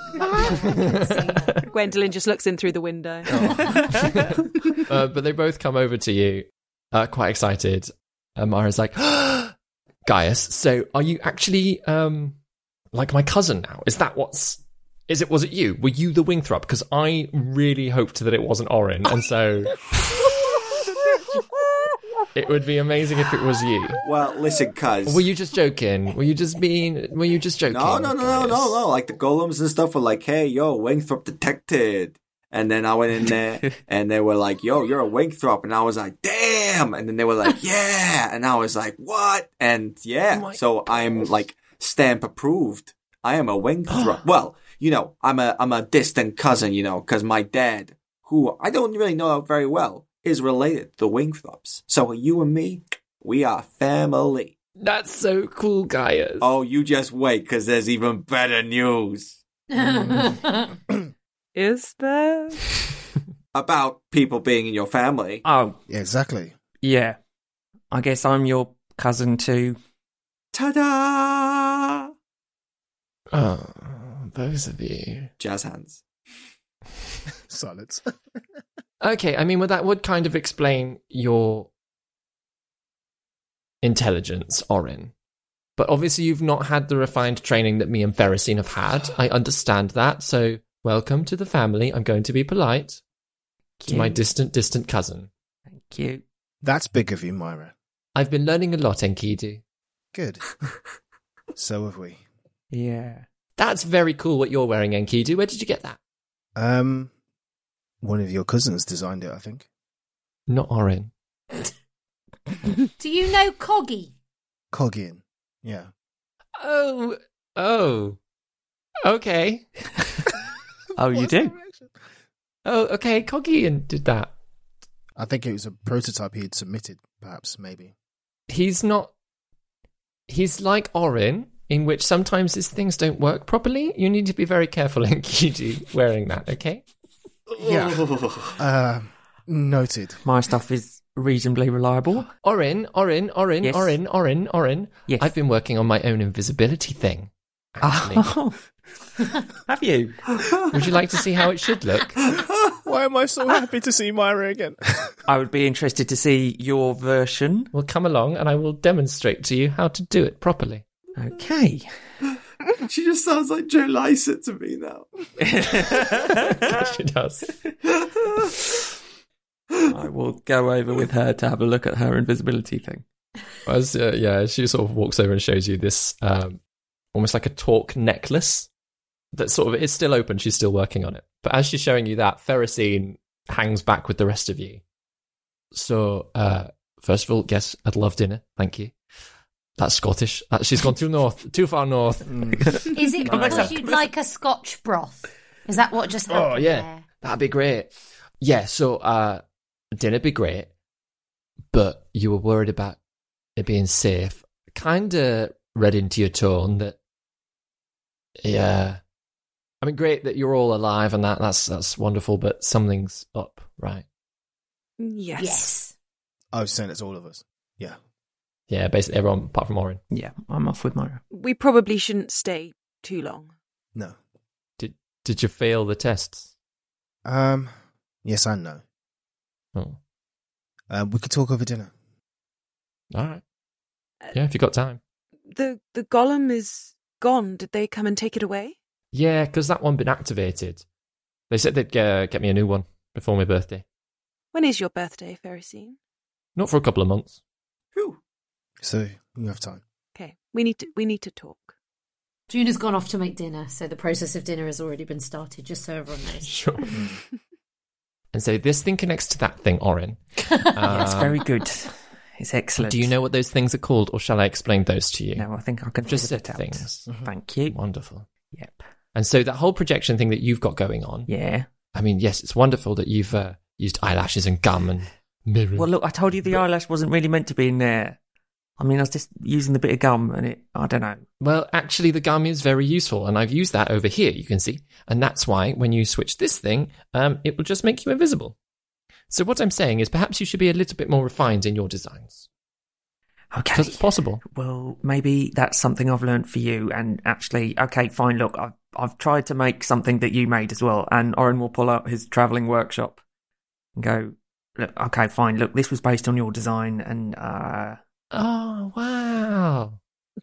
Speaker 8: Gwendolyn just looks in through the window.
Speaker 4: But they both come over to you, quite excited. Mara's like, Gaius, so are you actually like my cousin now? Is that was it you? Were you the Wingthrop? Because I really hoped that it wasn't Orin, and so it would be amazing if it was you.
Speaker 9: Well, listen, cuz.
Speaker 4: Were you just joking? Were you just joking?
Speaker 9: No. Like the golems and stuff were like, hey, yo, Wingthrop detected. And then I went in there and they were like, yo, you're a Wingthrop. And I was like, damn. And then they were like, yeah. And I was like, what? And yeah. So I'm like stamp approved. I am a Wingthrop. Well, you know, I'm a distant cousin, you know, because my dad, who I don't really know very well, is related to the Wingthrops. So you and me, we are family.
Speaker 4: That's so cool, Gaius.
Speaker 9: Oh, you just wait, because there's even better news.
Speaker 8: Is there?
Speaker 9: About people being in your family.
Speaker 5: Oh,
Speaker 11: Yeah, exactly.
Speaker 5: yeah. I guess I'm your cousin too.
Speaker 9: Ta-da!
Speaker 4: Oh, those of you.
Speaker 9: Jazz hands.
Speaker 11: Silence.
Speaker 4: Okay, I mean, well, that would kind of explain your intelligence, Orin. But obviously you've not had the refined training that me and Ferricine have had. I understand that, so welcome to the family. I'm going to be polite to my distant cousin.
Speaker 5: Thank you.
Speaker 11: That's big of you, Myra.
Speaker 4: I've been learning a lot, Enkidu.
Speaker 11: Good. So have we.
Speaker 5: Yeah.
Speaker 4: That's very cool what you're wearing, Enkidu. Where did you get that?
Speaker 11: One of your cousins designed it, I think.
Speaker 4: Not Orin.
Speaker 10: Do you know Coggy?
Speaker 11: Coggian. Yeah.
Speaker 4: Oh. Okay.
Speaker 5: Oh, you do?
Speaker 4: Oh, okay. Coggian did that.
Speaker 11: I think it was a prototype he had submitted, perhaps, maybe.
Speaker 4: He's like Orin, in which sometimes his things don't work properly. You need to be very careful, Enkidu, wearing that, okay?
Speaker 11: Yeah. Noted.
Speaker 5: My stuff is reasonably reliable.
Speaker 4: Orin.
Speaker 5: Yes.
Speaker 4: Orin.
Speaker 5: Yes.
Speaker 4: I've been working on my own invisibility thing, actually.
Speaker 5: Oh. Have you?
Speaker 4: Would you like to see how it should look?
Speaker 11: Why am I so happy to see Myra again?
Speaker 5: I would be interested to see your version.
Speaker 4: Well, come along and I will demonstrate to you how to do it properly.
Speaker 5: Okay.
Speaker 9: She just sounds like Joe Lycett to me now.
Speaker 4: She does.
Speaker 5: I will go over with her to have a look at her invisibility thing.
Speaker 4: She sort of walks over and shows you this almost like a torque necklace that sort of is still open. She's still working on it. But as she's showing you that, Ferricine hangs back with the rest of you. So, first of all, yes, I'd love dinner. Thank you. That's Scottish. She's gone too far north.
Speaker 10: Is it because you'd like a Scotch broth? Is that what just happened?
Speaker 4: Oh, yeah.
Speaker 10: There?
Speaker 4: That'd be great. Yeah, so dinner'd be great, but you were worried about it being safe. Kind of read into your tone that, yeah. I mean, great that you're all alive and that's wonderful, but something's up, right?
Speaker 8: Yes.
Speaker 11: I was saying it's all of us. Yeah.
Speaker 4: Yeah, basically everyone apart from Orin.
Speaker 5: Yeah, I'm off with Myra.
Speaker 8: We probably shouldn't stay too long.
Speaker 11: No.
Speaker 4: Did you fail the tests?
Speaker 11: Yes and no.
Speaker 4: Oh.
Speaker 11: We could talk over dinner.
Speaker 4: All right. Yeah, if you got time.
Speaker 8: The golem is gone. Did they come and take it away?
Speaker 4: Yeah, because that one been activated. They said they'd get me a new one before my birthday.
Speaker 8: When is your birthday, Ferricine?
Speaker 4: Not for a couple of months.
Speaker 9: Whew.
Speaker 11: So you have time.
Speaker 8: Okay, we need to talk.
Speaker 10: Juna's gone off to make dinner, so the process of dinner has already been started, just so everyone knows.
Speaker 4: Sure. And so this thing connects to that thing, Orin.
Speaker 5: It's very good. It's excellent.
Speaker 4: Do you know what those things are called, or shall I explain those to you?
Speaker 5: No, I think I can
Speaker 4: just
Speaker 5: figure
Speaker 4: set
Speaker 5: it out.
Speaker 4: things.
Speaker 5: Thank you.
Speaker 4: Wonderful.
Speaker 5: Yep.
Speaker 4: And so that whole projection thing that you've got going on.
Speaker 5: Yeah.
Speaker 4: I mean, yes, it's wonderful that you've used eyelashes and gum and mirrors.
Speaker 5: Well, look, I told you the eyelash wasn't really meant to be in there. I mean, I was just using the bit of gum and I don't know.
Speaker 4: Well, actually, the gum is very useful, and I've used that over here, you can see. And that's why when you switch this thing, it will just make you invisible. So what I'm saying is perhaps you should be a little bit more refined in your designs.
Speaker 5: Okay.
Speaker 4: Because it's possible.
Speaker 5: Well, maybe that's something I've learned for you. And actually, okay, fine, look, I've tried to make something that you made as well. And Oren will pull out his travelling workshop and go, look, okay, fine, look, this was based on your design and...
Speaker 4: Oh, wow.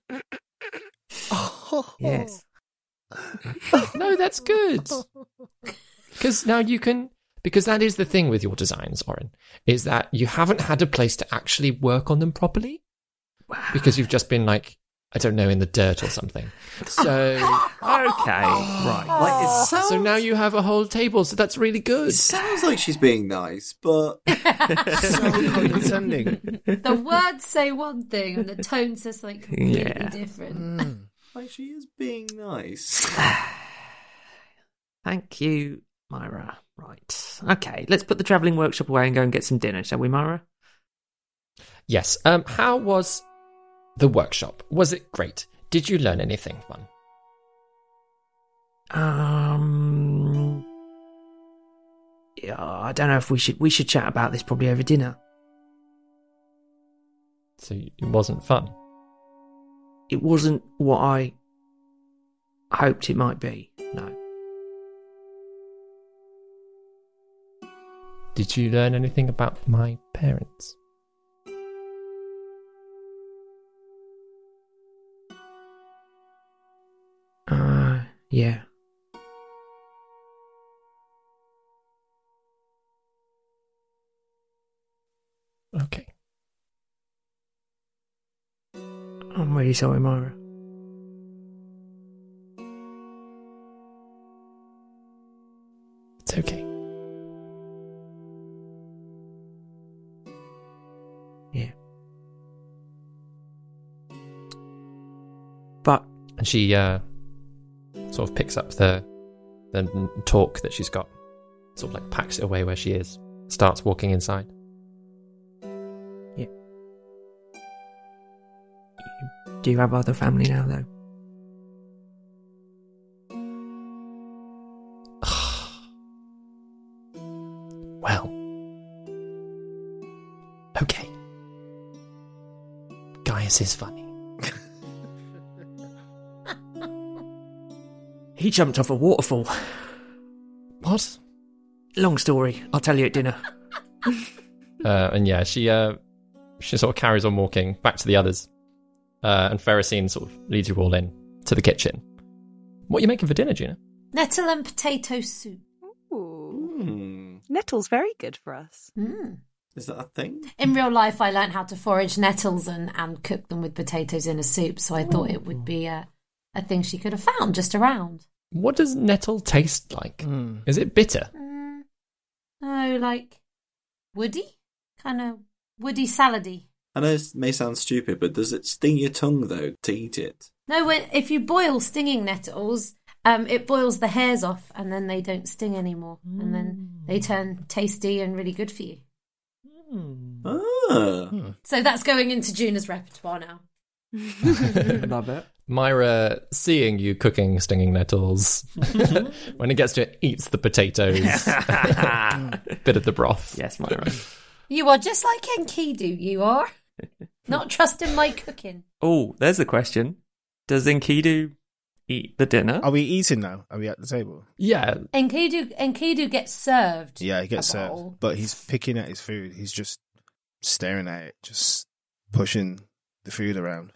Speaker 5: Yes.
Speaker 4: No, that's good. Because now you can... Because that is the thing with your designs, Oren, is that you haven't had a place to actually work on them properly. Wow. Because you've just been like, I don't know, in the dirt or something. So...
Speaker 5: Okay, right.
Speaker 4: So now you have a whole table, so that's really good.
Speaker 9: It sounds like she's being nice, but...
Speaker 11: So condescending.
Speaker 10: The words say one thing and the tone says something completely different.
Speaker 9: Like, she is being nice.
Speaker 5: Thank you, Myra. Right. Okay, let's put the travelling workshop away and go and get some dinner, shall we, Myra?
Speaker 4: Yes. How was the workshop? Was it great? Did you learn anything fun?
Speaker 5: Yeah, I don't know if we should chat about this probably over dinner.
Speaker 4: So it wasn't fun?
Speaker 5: It wasn't what I hoped it might be, no.
Speaker 4: Did you learn anything about my parents?
Speaker 5: Yeah.
Speaker 4: Okay.
Speaker 5: I'm really sorry, Myra.
Speaker 4: It's okay.
Speaker 5: Yeah. But...
Speaker 4: And she, sort of picks up the talk that she's got, sort of like packs it away where she is, starts walking inside.
Speaker 5: Yeah. Do you have other family now, though?
Speaker 4: Well. Okay. Gaius is funny.
Speaker 5: He jumped off a waterfall.
Speaker 4: What?
Speaker 5: Long story. I'll tell you at dinner.
Speaker 4: And yeah, she sort of carries on walking back to the others. And Ferricine sort of leads you all in to the kitchen. What are you making for dinner, Gina?
Speaker 10: Nettle and potato soup.
Speaker 8: Ooh. Nettle's very good for us.
Speaker 9: Is that a thing?
Speaker 10: In real life, I learned how to forage nettles and cook them with potatoes in a soup, so I thought it would be a thing she could have found just around.
Speaker 4: What does nettle taste like? Is it bitter?
Speaker 10: No, like woody? Kind of woody salady.
Speaker 9: I know it may sound stupid, but does it sting your tongue, though, to eat it?
Speaker 10: No, if you boil stinging nettles, it boils the hairs off and then they don't sting anymore. And then they turn tasty and really good for you. So that's going into Juna's repertoire now.
Speaker 5: Love it.
Speaker 4: Myra, seeing you cooking stinging nettles, when it gets to it, eats the potatoes, bit of the broth.
Speaker 5: Yes, Myra.
Speaker 10: You are just like Enkidu, you are. Not trusting my cooking.
Speaker 5: Oh, there's a question. Does Enkidu eat the dinner?
Speaker 11: Are we eating now? Are we at the table?
Speaker 4: Yeah.
Speaker 10: Enkidu gets served.
Speaker 11: Yeah, he gets served. But he's picking at his food. He's just staring at it, just pushing the food around.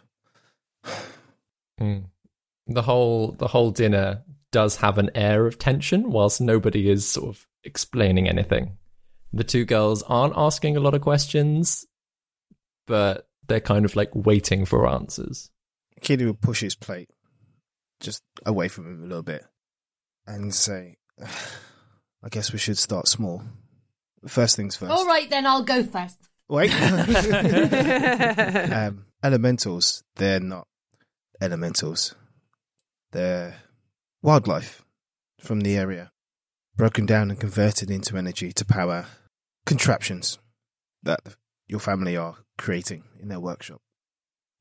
Speaker 4: The whole dinner does have an air of tension whilst nobody is sort of explaining anything. The two girls aren't asking a lot of questions, but they're kind of like waiting for answers.
Speaker 11: Kitty will push his plate just away from him a little bit and say, I guess we should start small. First things first.
Speaker 10: All right, then I'll go first.
Speaker 11: Wait. Elementals, they're not elementals. They're wildlife from the area, broken down and converted into energy to power contraptions that your family are creating in their workshop.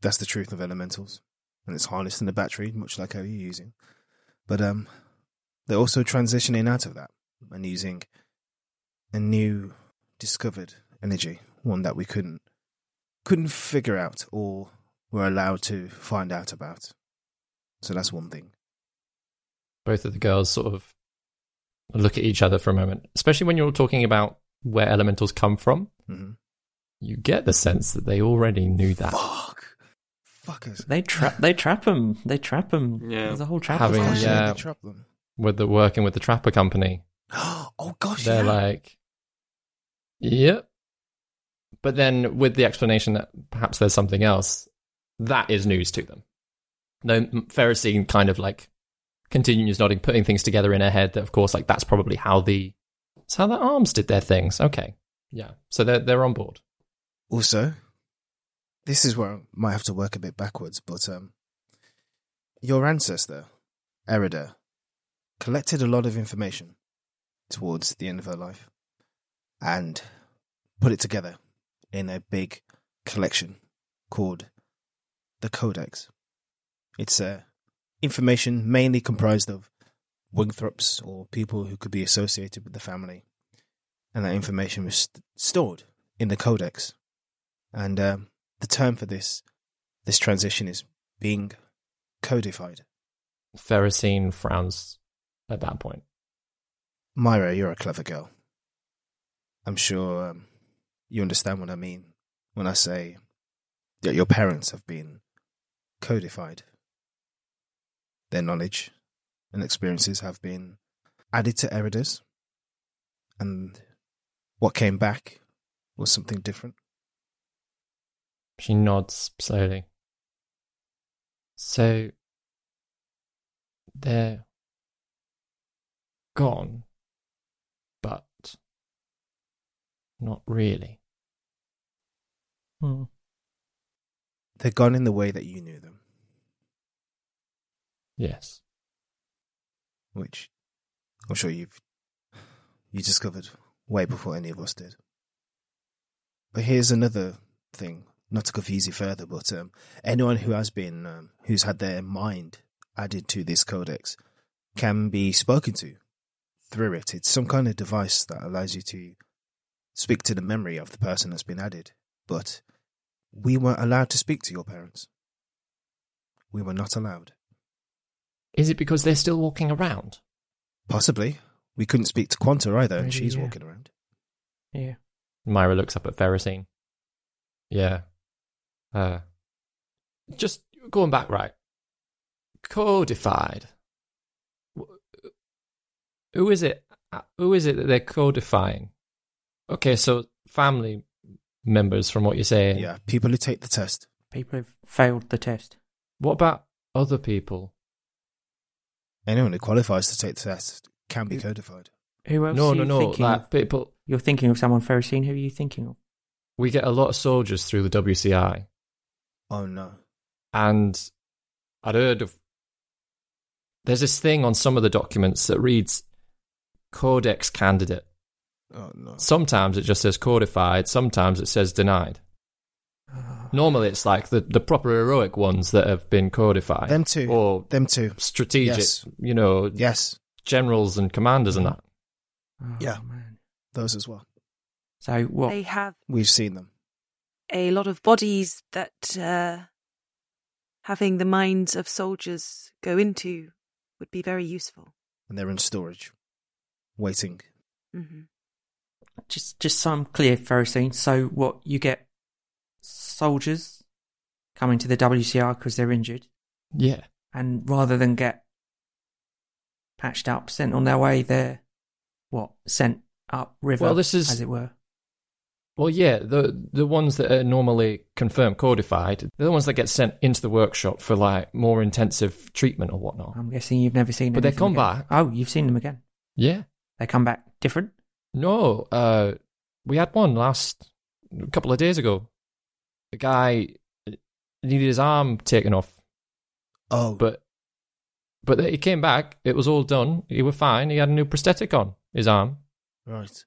Speaker 11: that's the truth of elementals, and it's harnessed in the battery, much like how you're using. But they're also transitioning out of that and using a new discovered energy, one that we couldn't figure out or were allowed to find out about. So that's one thing.
Speaker 4: Both of the girls sort of look at each other for a moment, especially when you're talking about where elementals come from.
Speaker 11: Mm-hmm.
Speaker 4: You get the sense that they already knew that.
Speaker 11: Fuckers.
Speaker 5: They trap them.
Speaker 9: Yeah.
Speaker 5: There's a whole trap.
Speaker 4: Having,
Speaker 11: They trap them.
Speaker 4: Working with the Trapper Company.
Speaker 11: Oh gosh,
Speaker 4: They're
Speaker 11: yeah.
Speaker 4: like, yep. But then with the explanation that perhaps there's something else, that is news to them. No, Ferrocene kind of like continues nodding, putting things together in her head that, of course, like that's probably how the arms did their things. Okay. Yeah. So they're on board.
Speaker 11: Also, this is where I might have to work a bit backwards, but your ancestor, Erida, collected a lot of information towards the end of her life and put it together in a big collection called the Codex. It's information mainly comprised of Wingthrops or people who could be associated with the family. And that information was stored in the Codex. And the term for this transition is being codified.
Speaker 4: Ferrocene frowns at that point.
Speaker 11: Myra, you're a clever girl. I'm sure you understand what I mean when I say that your parents have been codified. Their knowledge and experiences have been added to Erida's, and what came back was something different.
Speaker 4: She nods slowly. So, they're gone, but not really.
Speaker 11: They're gone in the way that you knew them.
Speaker 4: Yes.
Speaker 11: Which I'm sure you discovered way before any of us did. But here's another thing, not to confuse you further, but anyone who has been, who's had their mind added to this codex can be spoken to through it. It's some kind of device that allows you to speak to the memory of the person that's been added. But we weren't allowed to speak to your parents. We were not allowed.
Speaker 4: Is it because they're still walking around?
Speaker 11: Possibly. We couldn't speak to Quanta either, and
Speaker 5: Maybe,
Speaker 11: she's
Speaker 5: yeah.
Speaker 11: walking around.
Speaker 5: Yeah.
Speaker 4: Myra looks up at Ferrocene. Yeah. Just going back, right. Codified. Who is it? Who is it that they're codifying? Okay, so family members, from what you're saying.
Speaker 11: Yeah, people who take the test.
Speaker 5: People who've failed the test.
Speaker 4: What about other people?
Speaker 11: Anyone who qualifies to take the test can be codified.
Speaker 5: Who else
Speaker 4: No,
Speaker 5: are you thinking
Speaker 4: like
Speaker 5: of?
Speaker 4: people.
Speaker 5: You're thinking of someone, Ferrocene. Who are you thinking of?
Speaker 4: We get a lot of soldiers through the WCI,
Speaker 11: Oh no.
Speaker 4: and I'd heard of. There's this thing on some of the documents that reads Codex Candidate.
Speaker 11: Oh no.
Speaker 4: Sometimes it just says codified, sometimes it says denied. Normally it's like the proper heroic ones that have been codified.
Speaker 11: Them too.
Speaker 4: Or
Speaker 11: Them too.
Speaker 4: strategic,
Speaker 11: Yes. Yes.
Speaker 4: generals and commanders and that.
Speaker 5: Oh,
Speaker 11: Yeah.
Speaker 5: Man.
Speaker 11: Those as well.
Speaker 5: So what?
Speaker 8: They have
Speaker 11: We've seen them.
Speaker 8: a lot of bodies that having the minds of soldiers go into would be very useful.
Speaker 11: And they're in storage. Waiting.
Speaker 8: Mm-hmm.
Speaker 5: Just so I'm clear, Ferrocene. So what? You get soldiers coming to the WCR because they're injured,
Speaker 4: Yeah.
Speaker 5: and rather than get patched up, sent on their way, they're sent up river,
Speaker 4: Well, this is-
Speaker 5: as it were.
Speaker 4: Well, yeah, the ones that are normally confirmed codified, they're the ones that get sent into the workshop for like more intensive treatment or whatnot.
Speaker 5: I'm guessing you've never seen them.
Speaker 4: But they come back.
Speaker 5: Oh, you've seen them again.
Speaker 4: Yeah.
Speaker 5: They come back different.
Speaker 4: No, we had one a couple of days ago. The guy needed his arm taken off,
Speaker 11: Oh.
Speaker 4: but he came back. It was all done. He was fine. He had a new prosthetic on his arm.
Speaker 11: Right.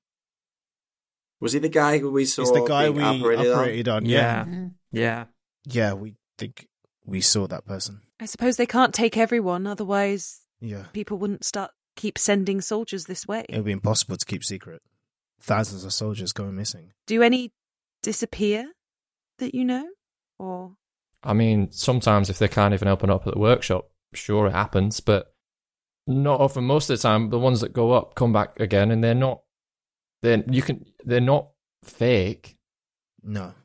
Speaker 9: Was he the guy who we saw
Speaker 11: It's the guy
Speaker 9: being
Speaker 11: we
Speaker 9: operated on?
Speaker 11: operated on. Yeah.
Speaker 5: Yeah.
Speaker 11: Yeah, we think we saw that person.
Speaker 8: I suppose they can't take everyone, otherwise
Speaker 11: Yeah.
Speaker 8: people wouldn't keep sending soldiers this way.
Speaker 11: It would be impossible to keep secret. Thousands of soldiers going missing.
Speaker 8: Do any disappear that you know? Or
Speaker 4: I mean, sometimes if they can't even open up at the workshop, sure, it happens, but not often. Most of the time, the ones that go up come back again, and they're not fake.
Speaker 11: No.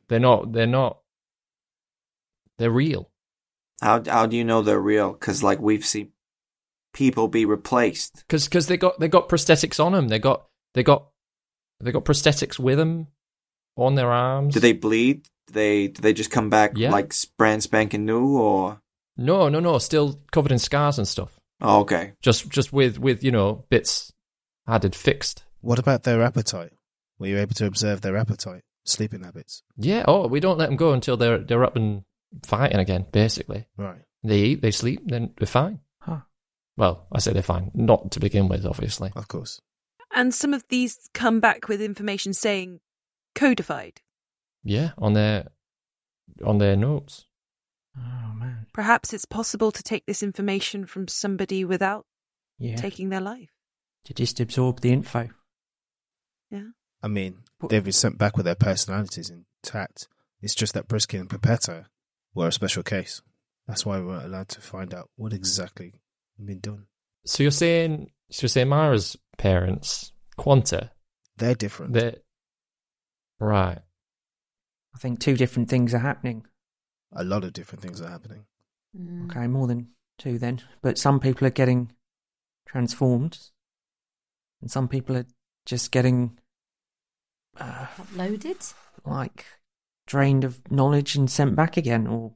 Speaker 4: They're real.
Speaker 9: How do you know they're real? Because like we've seen people be replaced.
Speaker 4: Because they got prosthetics on them. They got prosthetics with them on their arms.
Speaker 9: Do they bleed? Do they just come back like brand spanking new, or
Speaker 4: no? Still covered in scars and stuff.
Speaker 9: Oh, okay.
Speaker 4: Just with bits added fixed.
Speaker 11: What about their appetite? Were you able to observe their appetite, sleeping habits?
Speaker 4: Yeah. Oh, we don't let them go until they're up and fighting again. Basically,
Speaker 11: right?
Speaker 4: They eat, they sleep, then they're fine.
Speaker 11: Huh.
Speaker 4: Well, I say they're fine, not to begin with, obviously.
Speaker 11: Of course.
Speaker 8: And some of these come back with information saying codified.
Speaker 4: Yeah, on their notes.
Speaker 11: Oh man.
Speaker 8: Perhaps it's possible to take this information from somebody without taking their life.
Speaker 5: To just absorb the info.
Speaker 8: Yeah.
Speaker 11: I mean, they've been sent back with their personalities intact. It's just that Brisky and Pepetto were a special case. That's why we weren't allowed to find out what exactly had been done.
Speaker 4: So you're saying Myra's parents, Quanta,
Speaker 11: they're different.
Speaker 4: Right.
Speaker 5: I think 2 different things are happening.
Speaker 11: A lot of different things are happening.
Speaker 5: Okay, more than 2 then. But some people are getting transformed, and some people are just getting
Speaker 10: uploaded,
Speaker 5: like drained of knowledge and sent back again, or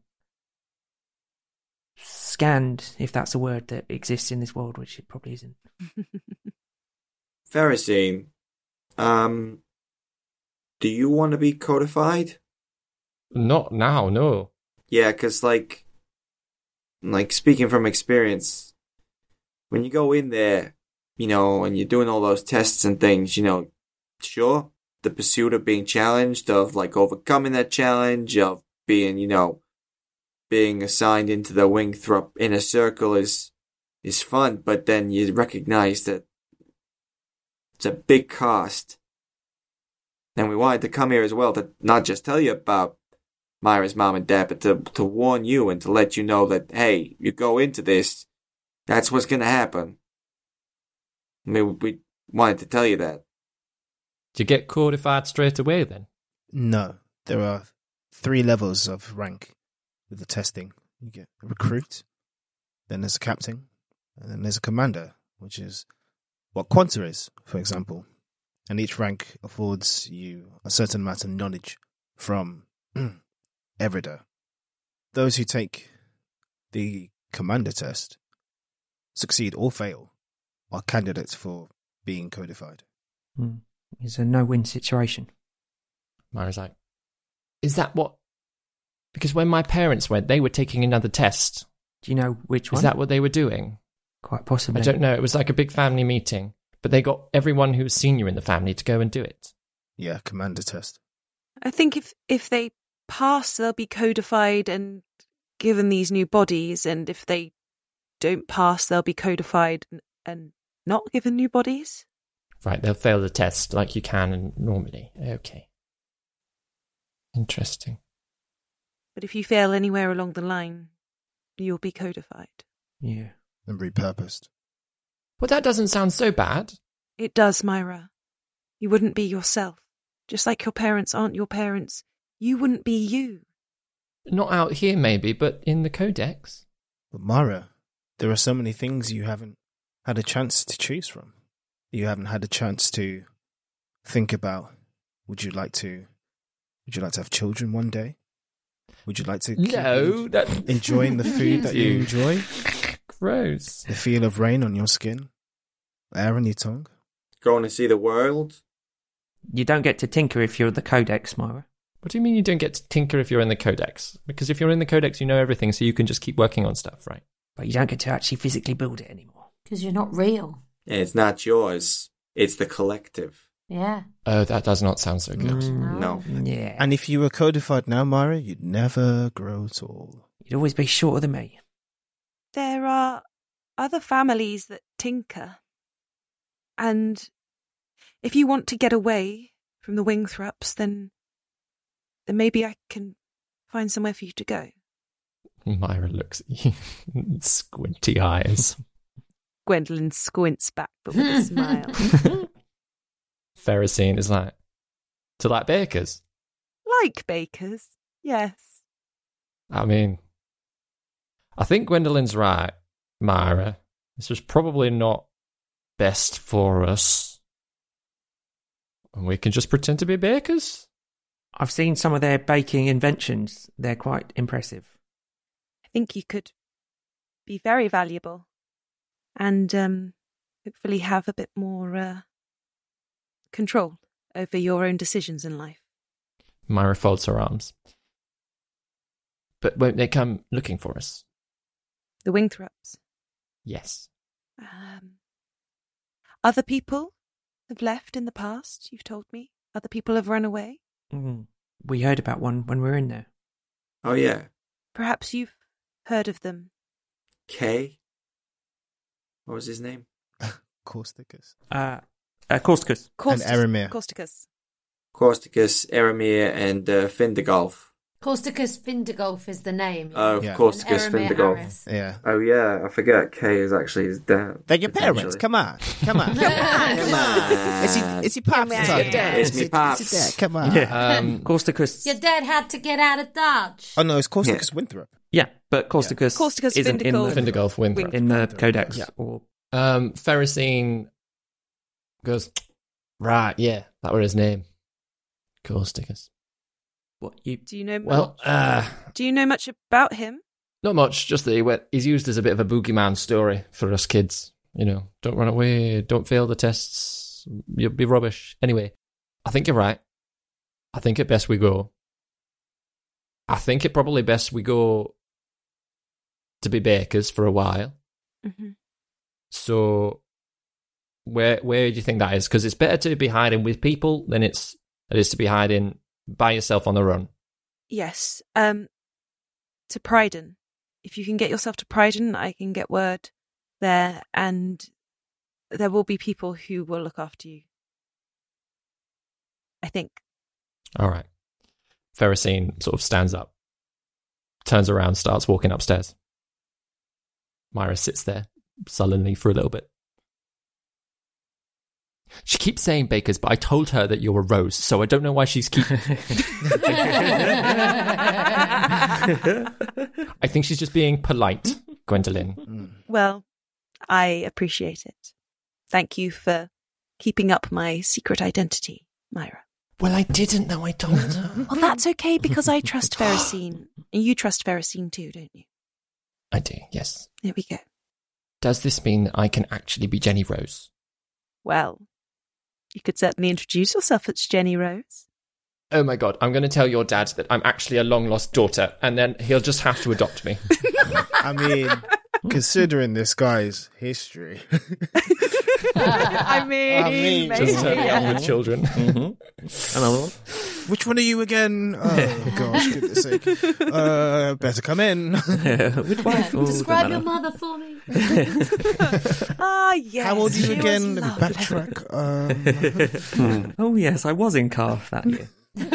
Speaker 5: scanned, if that's a word that exists in this world, which it probably isn't.
Speaker 9: Pharisee, do you want to be codified?
Speaker 4: Not now, no.
Speaker 9: Yeah, because like speaking from experience, when you go in there, and you're doing all those tests and things, sure, the pursuit of being challenged, of like overcoming that challenge, of being, being assigned into the Wingthrup inner circle is fun, but then you recognize that it's a big cost. And we wanted to come here as well to not just tell you about Myra's mom and dad, but to warn you and to let you know that, hey, you go into this, that's what's going to happen. I mean, we wanted to tell you that.
Speaker 4: Do you get codified straight away then?
Speaker 11: No. There are 3 levels of rank with the testing. You get a recruit, then there's a captain, and then there's a commander, which is what Quanta is, for example. And each rank affords you a certain amount of knowledge from Everida. Those who take the commander test, succeed or fail, are candidates for being codified.
Speaker 5: It's a no-win situation.
Speaker 4: Myra's like, is that what... Because when my parents went, they were taking another test.
Speaker 5: Do you know which one?
Speaker 4: Is that what they were doing?
Speaker 5: Quite possibly.
Speaker 4: I don't know. It was like a big family meeting, but they got everyone who was senior in the family to go and do it.
Speaker 11: Yeah, commander test.
Speaker 8: I think if they pass, they'll be codified and given these new bodies, and if they don't pass, they'll be codified and not given new bodies.
Speaker 4: Right, they'll fail the test like you can normally. Okay. Interesting.
Speaker 8: But if you fail anywhere along the line, you'll be codified.
Speaker 5: Yeah.
Speaker 11: And repurposed.
Speaker 4: Well, that doesn't sound so bad.
Speaker 8: It does, Myra. You wouldn't be yourself. Just like your parents aren't your parents, you wouldn't be you.
Speaker 4: Not out here, maybe, but in the Codex.
Speaker 11: But Myra, there are so many things you haven't had a chance to choose from. You haven't had a chance to think about. Would you like to have children one day? Would you like to keep enjoying the food that you enjoy?
Speaker 4: Gross.
Speaker 11: The feel of rain on your skin, air on your tongue.
Speaker 9: Going to see the world.
Speaker 5: You don't get to tinker if you're the Codex, Myra.
Speaker 4: What do you mean you don't get to tinker if you're in the Codex? Because if you're in the Codex, you know everything, so you can just keep working on stuff, right?
Speaker 5: But you don't get to actually physically build it anymore.
Speaker 10: Because you're not real.
Speaker 9: And it's not yours. It's the collective.
Speaker 10: Yeah.
Speaker 4: Oh, that does not sound so good.
Speaker 9: No.
Speaker 5: Yeah.
Speaker 11: And if you were codified now, Myra, you'd never grow tall.
Speaker 5: You'd always be shorter than me.
Speaker 8: There are other families that tinker. And if you want to get away from the Wingthrups, then maybe I can find somewhere for you to go.
Speaker 4: Myra looks at you, squinty eyes.
Speaker 8: Gwendolyn squints back, but with a smile.
Speaker 4: Ferrocene is like, to like bakers?
Speaker 8: Like bakers, yes.
Speaker 4: I mean, I think Gwendolyn's right, Myra. This was probably not best for us. And we can just pretend to be bakers?
Speaker 5: I've seen some of their baking inventions. They're quite impressive.
Speaker 8: I think you could be very valuable and hopefully have a bit more control over your own decisions in life.
Speaker 4: Myra folds her arms. But won't they come looking for us?
Speaker 8: The Wingthrups.
Speaker 4: Yes.
Speaker 8: Other people have left in the past, you've told me. Other people have run away.
Speaker 5: We heard about one when we were in there.
Speaker 9: Oh, yeah.
Speaker 8: Perhaps you've heard of them.
Speaker 9: Kay? What was his name?
Speaker 11: Causticus.
Speaker 5: Causticus.
Speaker 11: And Aramir.
Speaker 8: Causticus.
Speaker 9: Causticus, Aramir, and Findergolf.
Speaker 10: Causticus Findergolf is the name.
Speaker 9: Oh,
Speaker 11: Yeah.
Speaker 9: Causticus
Speaker 10: And Aramir
Speaker 9: Findergolf.
Speaker 10: Aris.
Speaker 11: Yeah.
Speaker 9: Oh, yeah, I forget Kay is actually his dad.
Speaker 11: They're your parents.
Speaker 9: potentially.
Speaker 11: Come on. Come on. Come on. It's your pops. talking.
Speaker 9: It's me pops.
Speaker 11: It's your dad. Come on.
Speaker 5: Yeah. Causticus.
Speaker 10: Your dad had to get out of Dodge.
Speaker 11: Oh, no, it's Causticus Winthrop.
Speaker 5: Yeah, but Causticus,
Speaker 8: Causticus
Speaker 5: isn't in
Speaker 8: Findergolf.
Speaker 5: the,
Speaker 4: Findergolf Winthrop.
Speaker 5: in the codex.
Speaker 4: Yeah.
Speaker 5: Or
Speaker 4: Ferrocene goes, right, yeah, that were his name. Causticus.
Speaker 5: what you?
Speaker 8: Do you know
Speaker 4: Well,
Speaker 8: Do you know much about him?
Speaker 4: not much, just that he's used as a bit of a boogeyman story for us kids. You know, don't run away, don't fail the tests, you'll be rubbish. Anyway, I think you're right. I think it best we go. I think it probably best we go to be bakers for a while.
Speaker 8: Mm-hmm.
Speaker 4: So, where do you think that is? Because it's better to be hiding with people than it is to be hiding by yourself on the run.
Speaker 8: Yes. To Pryden. If you can get yourself to Pryden, I can get word there, and there will be people who will look after you. I think.
Speaker 4: All right. Ferrocene sort of stands up, turns around, starts walking upstairs. Myra sits there sullenly for a little bit. She keeps saying bakers, but I told her that you're a rose, so I don't know why she's keep. I think she's just being polite, Gwendolyn.
Speaker 8: Well, I appreciate it. Thank you for keeping up my secret identity, Myra.
Speaker 4: Well, I didn't know I told her.
Speaker 8: Well, that's okay because I trust Ferrocene. And you trust Ferrocene too, don't you?
Speaker 4: I do, yes.
Speaker 8: There we go.
Speaker 4: Does this mean I can actually be Jenny Rose?
Speaker 8: Well, you could certainly introduce yourself as Jenny Rose.
Speaker 4: Oh my god, I'm going to tell your dad that I'm actually a long-lost daughter, and then he'll just have to adopt me.
Speaker 11: I mean, considering this guy's history.
Speaker 8: I mean, maybe.
Speaker 4: Just turning up with children.
Speaker 5: Another one.
Speaker 11: Which one are you again? Oh, gosh, goodness sake. Better come in.
Speaker 5: Which one? Oh,
Speaker 10: Describe your
Speaker 5: doesn't
Speaker 10: mother for me.
Speaker 8: Ah, yes.
Speaker 11: How old are
Speaker 8: she
Speaker 11: you
Speaker 8: was
Speaker 11: again? Let me
Speaker 8: lovely.
Speaker 11: backtrack.
Speaker 5: matter. Oh yes, I was in car that year.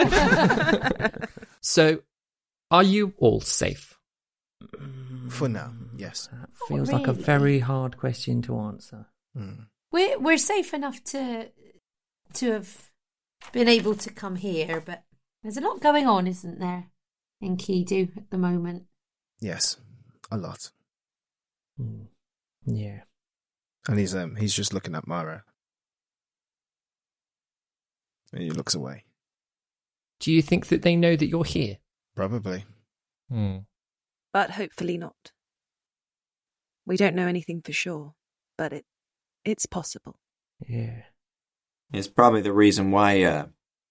Speaker 4: So, are you all safe?
Speaker 11: For now, yes.
Speaker 5: That feels like a
Speaker 10: really.
Speaker 5: very hard question to answer.
Speaker 10: We're safe enough to have been able to come here, but there's a lot going on, isn't there, in Kidu at the moment?
Speaker 11: Yes, a lot.
Speaker 5: Yeah.
Speaker 11: And he's just looking at Myra. And he looks away.
Speaker 4: Do you think that they know that you're here?
Speaker 11: Probably.
Speaker 8: But hopefully not. We don't know anything for sure, but it's possible.
Speaker 5: Yeah.
Speaker 9: It's probably the reason why.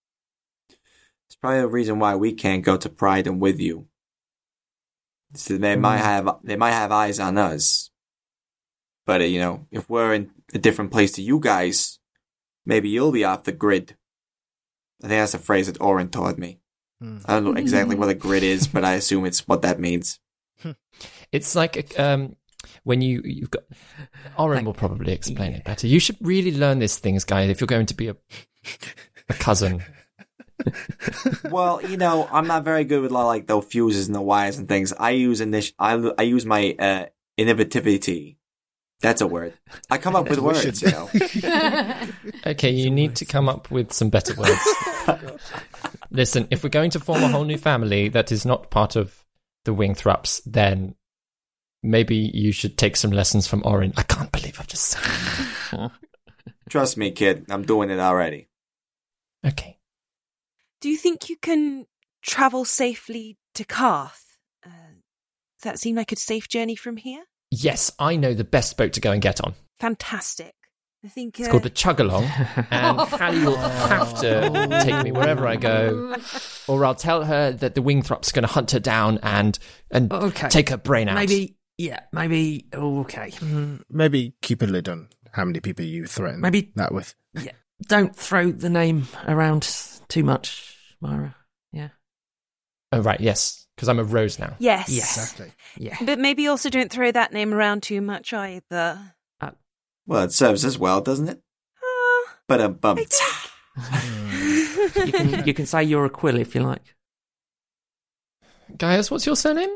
Speaker 9: We can't go to Pryden with you. So they might have eyes on us, but if we're in a different place to you guys, maybe you'll be off the grid. I think that's a phrase that Oren taught me. I don't know exactly what a grid is, but I assume it's what that means.
Speaker 4: It's like when you've got... Oren will probably explain it better. You should really learn these things, guys, if you're going to be a cousin.
Speaker 9: Well, I'm not very good with like the fuses and the wires and things. I use I use my innovativity. That's a word. I come up with words,
Speaker 4: Okay, you need to come up with some better words. Listen, if we're going to form a whole new family that is not part of the Wingthraps, then maybe you should take some lessons from Oren. I can't believe I've just said that.
Speaker 9: Trust me, kid. I'm doing it already.
Speaker 4: Okay.
Speaker 8: Do you think you can travel safely to Karth? Does that seem like a safe journey from here?
Speaker 4: Yes, I know the best boat to go and get on.
Speaker 8: Fantastic. I think
Speaker 4: it's called the Chug-along, and Hallie will have to take me wherever I go, or I'll tell her that the Wingthraps are going to hunt her down and take her brain out.
Speaker 12: Maybe, okay.
Speaker 11: Maybe keep a lid on how many people you threaten.
Speaker 12: Maybe
Speaker 11: that with.
Speaker 12: Yeah, don't throw the name around too much, Myra. Yeah.
Speaker 4: Oh right, yes, because I'm a rose now.
Speaker 8: Yes,
Speaker 11: exactly.
Speaker 12: Yeah,
Speaker 8: but maybe also don't throw that name around too much either.
Speaker 9: Well, it serves us well, doesn't it? But a bum.
Speaker 12: You can say you're a quill if you like.
Speaker 4: Gaius, what's your surname?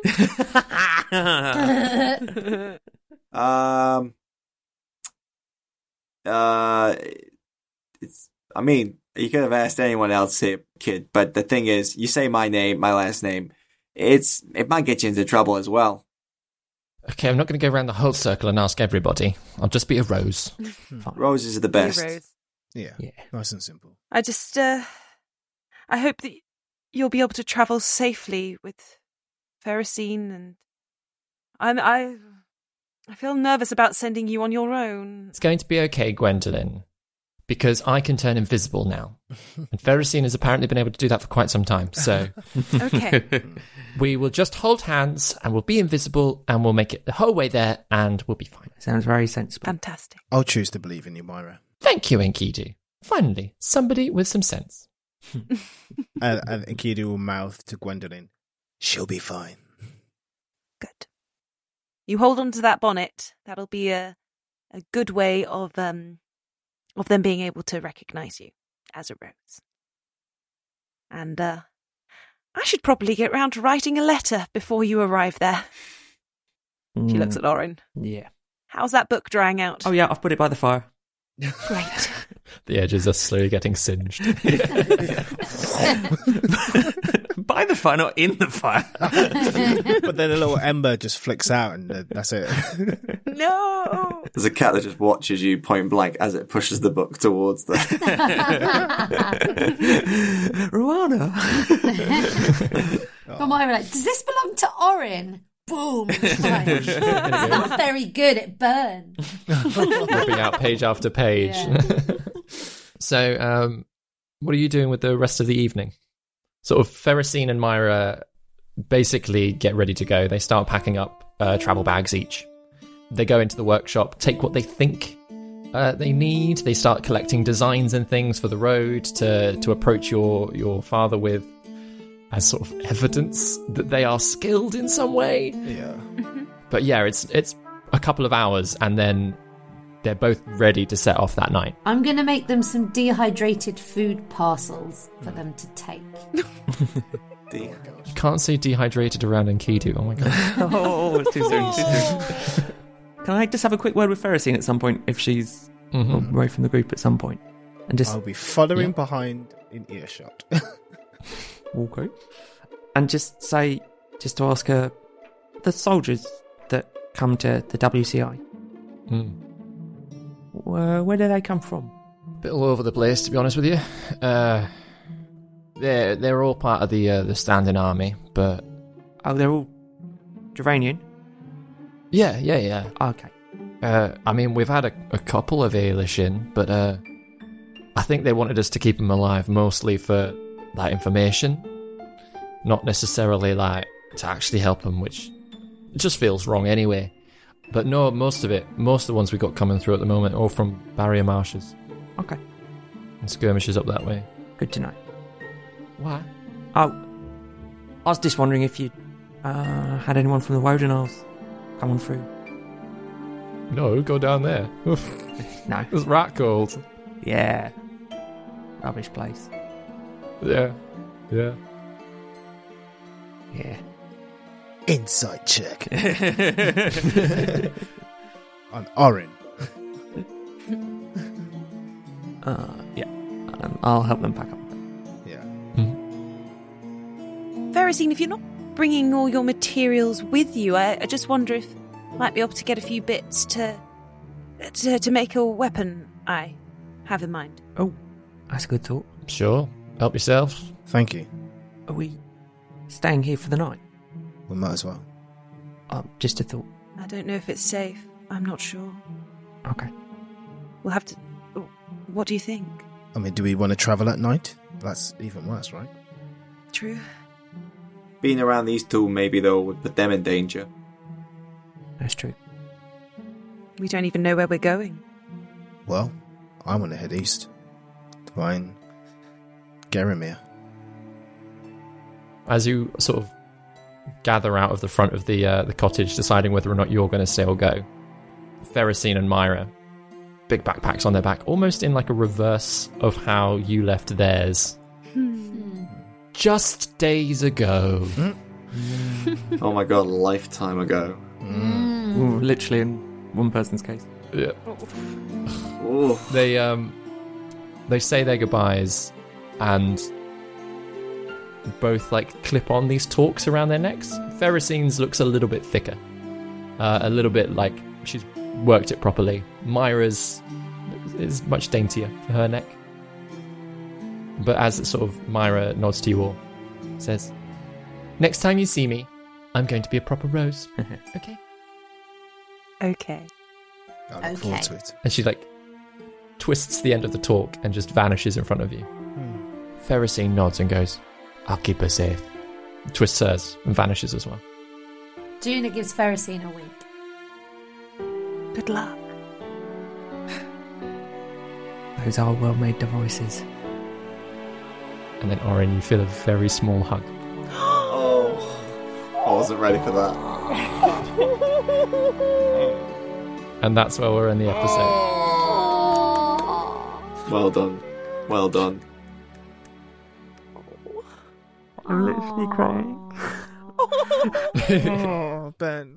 Speaker 9: It's. I mean, you could have asked anyone else here, kid. But the thing is, you say my name, my last name. It might get you into trouble as well.
Speaker 4: Okay, I'm not going to go around the whole circle and ask everybody. I'll just be a rose.
Speaker 9: Roses are the best.
Speaker 8: Rose.
Speaker 11: Yeah, nice and simple.
Speaker 8: I just, I hope that you'll be able to travel safely with Ferrocene, and I feel nervous about sending you on your own.
Speaker 4: It's going to be okay, Gwendolyn, because I can turn invisible now. And Ferrocene has apparently been able to do that for quite some time, so...
Speaker 8: Okay.
Speaker 4: We will just hold hands, and we'll be invisible, and we'll make it the whole way there, and we'll be fine.
Speaker 12: Sounds very sensible.
Speaker 8: Fantastic.
Speaker 11: I'll choose to believe in you, Myra.
Speaker 4: Thank you, Enkidu. Finally, somebody with some sense.
Speaker 11: And Enkidu will mouth to Gwendolyn, "She'll be fine."
Speaker 8: Good. You hold on to that bonnet. That'll be a good way of them being able to recognise you as a rose. And I should probably get round to writing a letter before you arrive there. She looks at Oren.
Speaker 12: Yeah.
Speaker 8: How's that book drying out?
Speaker 12: Oh yeah, I've put it by the fire.
Speaker 8: Great.
Speaker 4: The edges are slowly getting singed.
Speaker 12: By the fire, not in the fire.
Speaker 11: But then a little ember just flicks out and that's it.
Speaker 8: No!
Speaker 9: There's a cat that just watches you point blank as it pushes the book towards them.
Speaker 12: Ruana.
Speaker 10: But Myra, like, does this belong to Oren? Boom! It's not very good. It burns.
Speaker 4: Ripping out page after page.
Speaker 10: Yeah.
Speaker 4: So, what are you doing with the rest of the evening? Sort of Ferrocene and Myra basically get ready to go. They start packing up travel bags each. They go into the workshop, take what they think they need. They start collecting designs and things for the road to approach your father with, as sort of evidence that they are skilled in some way.
Speaker 11: Yeah.
Speaker 4: But yeah, it's a couple of hours, and then they're both ready to set off that night.
Speaker 10: I'm going to make them some dehydrated food parcels for them to take.
Speaker 4: You can't say dehydrated around Enkidu. Oh my god.
Speaker 12: Oh, it's too soon. Can I just have a quick word with Ferrocene at some point if she's away from the group at some point? And just
Speaker 11: I'll be following behind in earshot.
Speaker 12: Okay. And just to ask her, the soldiers that come to the WCI, where do they come from?
Speaker 4: Bit all over the place, to be honest with you. They're all part of the standing army, but
Speaker 12: they're all Dravanian.
Speaker 4: Yeah.
Speaker 12: Okay.
Speaker 4: I mean, we've had a couple of Ailish in, but I think they wanted us to keep them alive mostly for that information, not necessarily like to actually help them, which just feels wrong anyway. But no, most of the ones we got coming through at the moment are all from Barrier Marshes.
Speaker 12: Okay.
Speaker 4: And skirmishes up that way.
Speaker 12: Good to know.
Speaker 4: Why?
Speaker 12: Oh, I was just wondering if you had anyone from the Woden Isles come on through.
Speaker 4: No, go down there.
Speaker 12: No.
Speaker 4: There's rat calls.
Speaker 12: Yeah. Rubbish place.
Speaker 4: Yeah.
Speaker 12: Yeah.
Speaker 11: Insight check. On Orin.
Speaker 12: Yeah. I'll help them pack up.
Speaker 11: Yeah.
Speaker 8: Veracene, if you're not bringing all your materials with you, I just wonder if I might be able to get a few bits to make a weapon I have in mind.
Speaker 12: Oh, that's a good thought.
Speaker 4: Sure. Help yourself.
Speaker 11: Thank you.
Speaker 12: Are we staying here for the night?
Speaker 11: We might as well.
Speaker 12: Just a thought.
Speaker 8: I don't know if it's safe. I'm not sure.
Speaker 12: Okay.
Speaker 8: We'll have to... What do you think?
Speaker 11: I mean, do we want to travel at night? That's even worse, right?
Speaker 8: True.
Speaker 9: Being around these two maybe, though, would put them in danger.
Speaker 12: That's true.
Speaker 8: We don't even know where we're going.
Speaker 11: Well, I want to head east. To find Garamir.
Speaker 4: As you sort of gather out of the front of the cottage, deciding whether or not you're going to stay or go, Veracene and Myra, big backpacks on their back, almost in like a reverse of how you left theirs. Just days ago.
Speaker 9: Oh my god, a lifetime ago.
Speaker 12: Ooh, literally in one person's case.
Speaker 4: Yeah.
Speaker 9: Ooh.
Speaker 4: They say their goodbyes and both like clip on these talks around their necks. Veracene's looks a little bit thicker. A little bit like she's worked it properly. Myra's is much daintier for her neck. But as sort of Myra nods to you all, says, "Next time you see me, I'm going to be a proper rose." Okay?
Speaker 8: Okay.
Speaker 11: I look forward to it.
Speaker 4: And she like twists the end of the talk and just vanishes in front of you. Veracene nods and goes, "I'll keep her safe." Twists hers and vanishes as well.
Speaker 10: Juna gives Veracene a wink.
Speaker 8: Good luck.
Speaker 12: Those are well-made devices.
Speaker 4: And then Orin, you feel a very small hug.
Speaker 9: Oh, I wasn't ready for that.
Speaker 4: And that's where we're in the episode.
Speaker 9: Well done. Well done.
Speaker 12: I'm literally crying.
Speaker 11: Oh, Ben.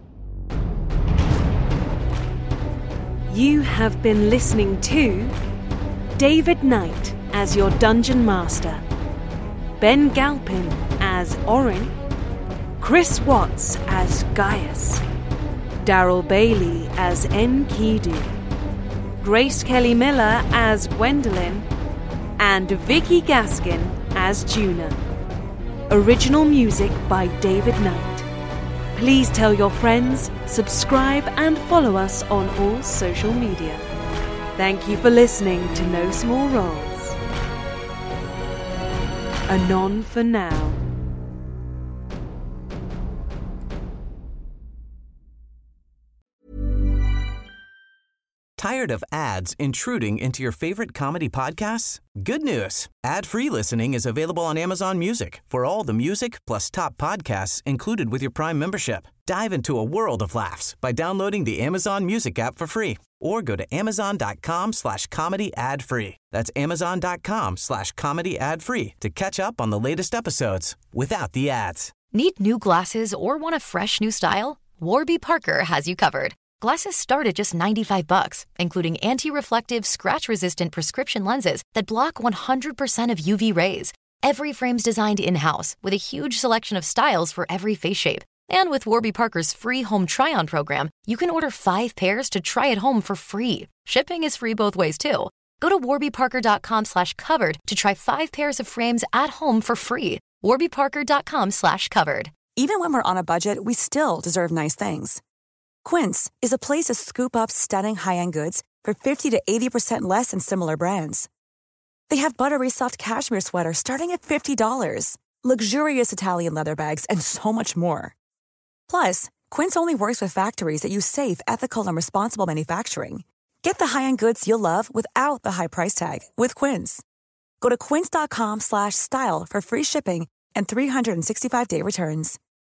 Speaker 6: You have been listening to David Knight as your Dungeon Master, Ben Galpin as Orin, Chris Watts as Gaius, Daryl Bailey as Enkidu, Grace Kelly Miller as Gwendolyn, and Vicky Gaskin as Juna. Original music by David Knight. Please tell your friends, subscribe and follow us on all social media. Thank you for listening to No Small Roles. Anon for now.
Speaker 13: Tired of ads intruding into your favorite comedy podcasts? Good news. Ad-free listening is available on Amazon Music for all the music plus top podcasts included with your Prime membership. Dive into a world of laughs by downloading the Amazon Music app for free or go to amazon.com/comedy ad-free. That's amazon.com/comedy ad-free to catch up on the latest episodes without the ads.
Speaker 14: Need new glasses or want a fresh new style? Warby Parker has you covered. Glasses start at just $95, including anti-reflective, scratch-resistant prescription lenses that block 100% of UV rays. Every frame's designed in-house with a huge selection of styles for every face shape. And with Warby Parker's free home try-on program, you can order 5 pairs to try at home for free. Shipping is free both ways, too. Go to warbyparker.com/covered to try 5 pairs of frames at home for free. warbyparker.com/covered.
Speaker 15: Even when we're on a budget, we still deserve nice things. Quince is a place to scoop up stunning high-end goods for 50 to 80% less than similar brands. They have buttery soft cashmere sweaters starting at $50, luxurious Italian leather bags, and so much more. Plus, Quince only works with factories that use safe, ethical, and responsible manufacturing. Get the high-end goods you'll love without the high price tag with Quince. Go to quince.com/style for free shipping and 365-day returns.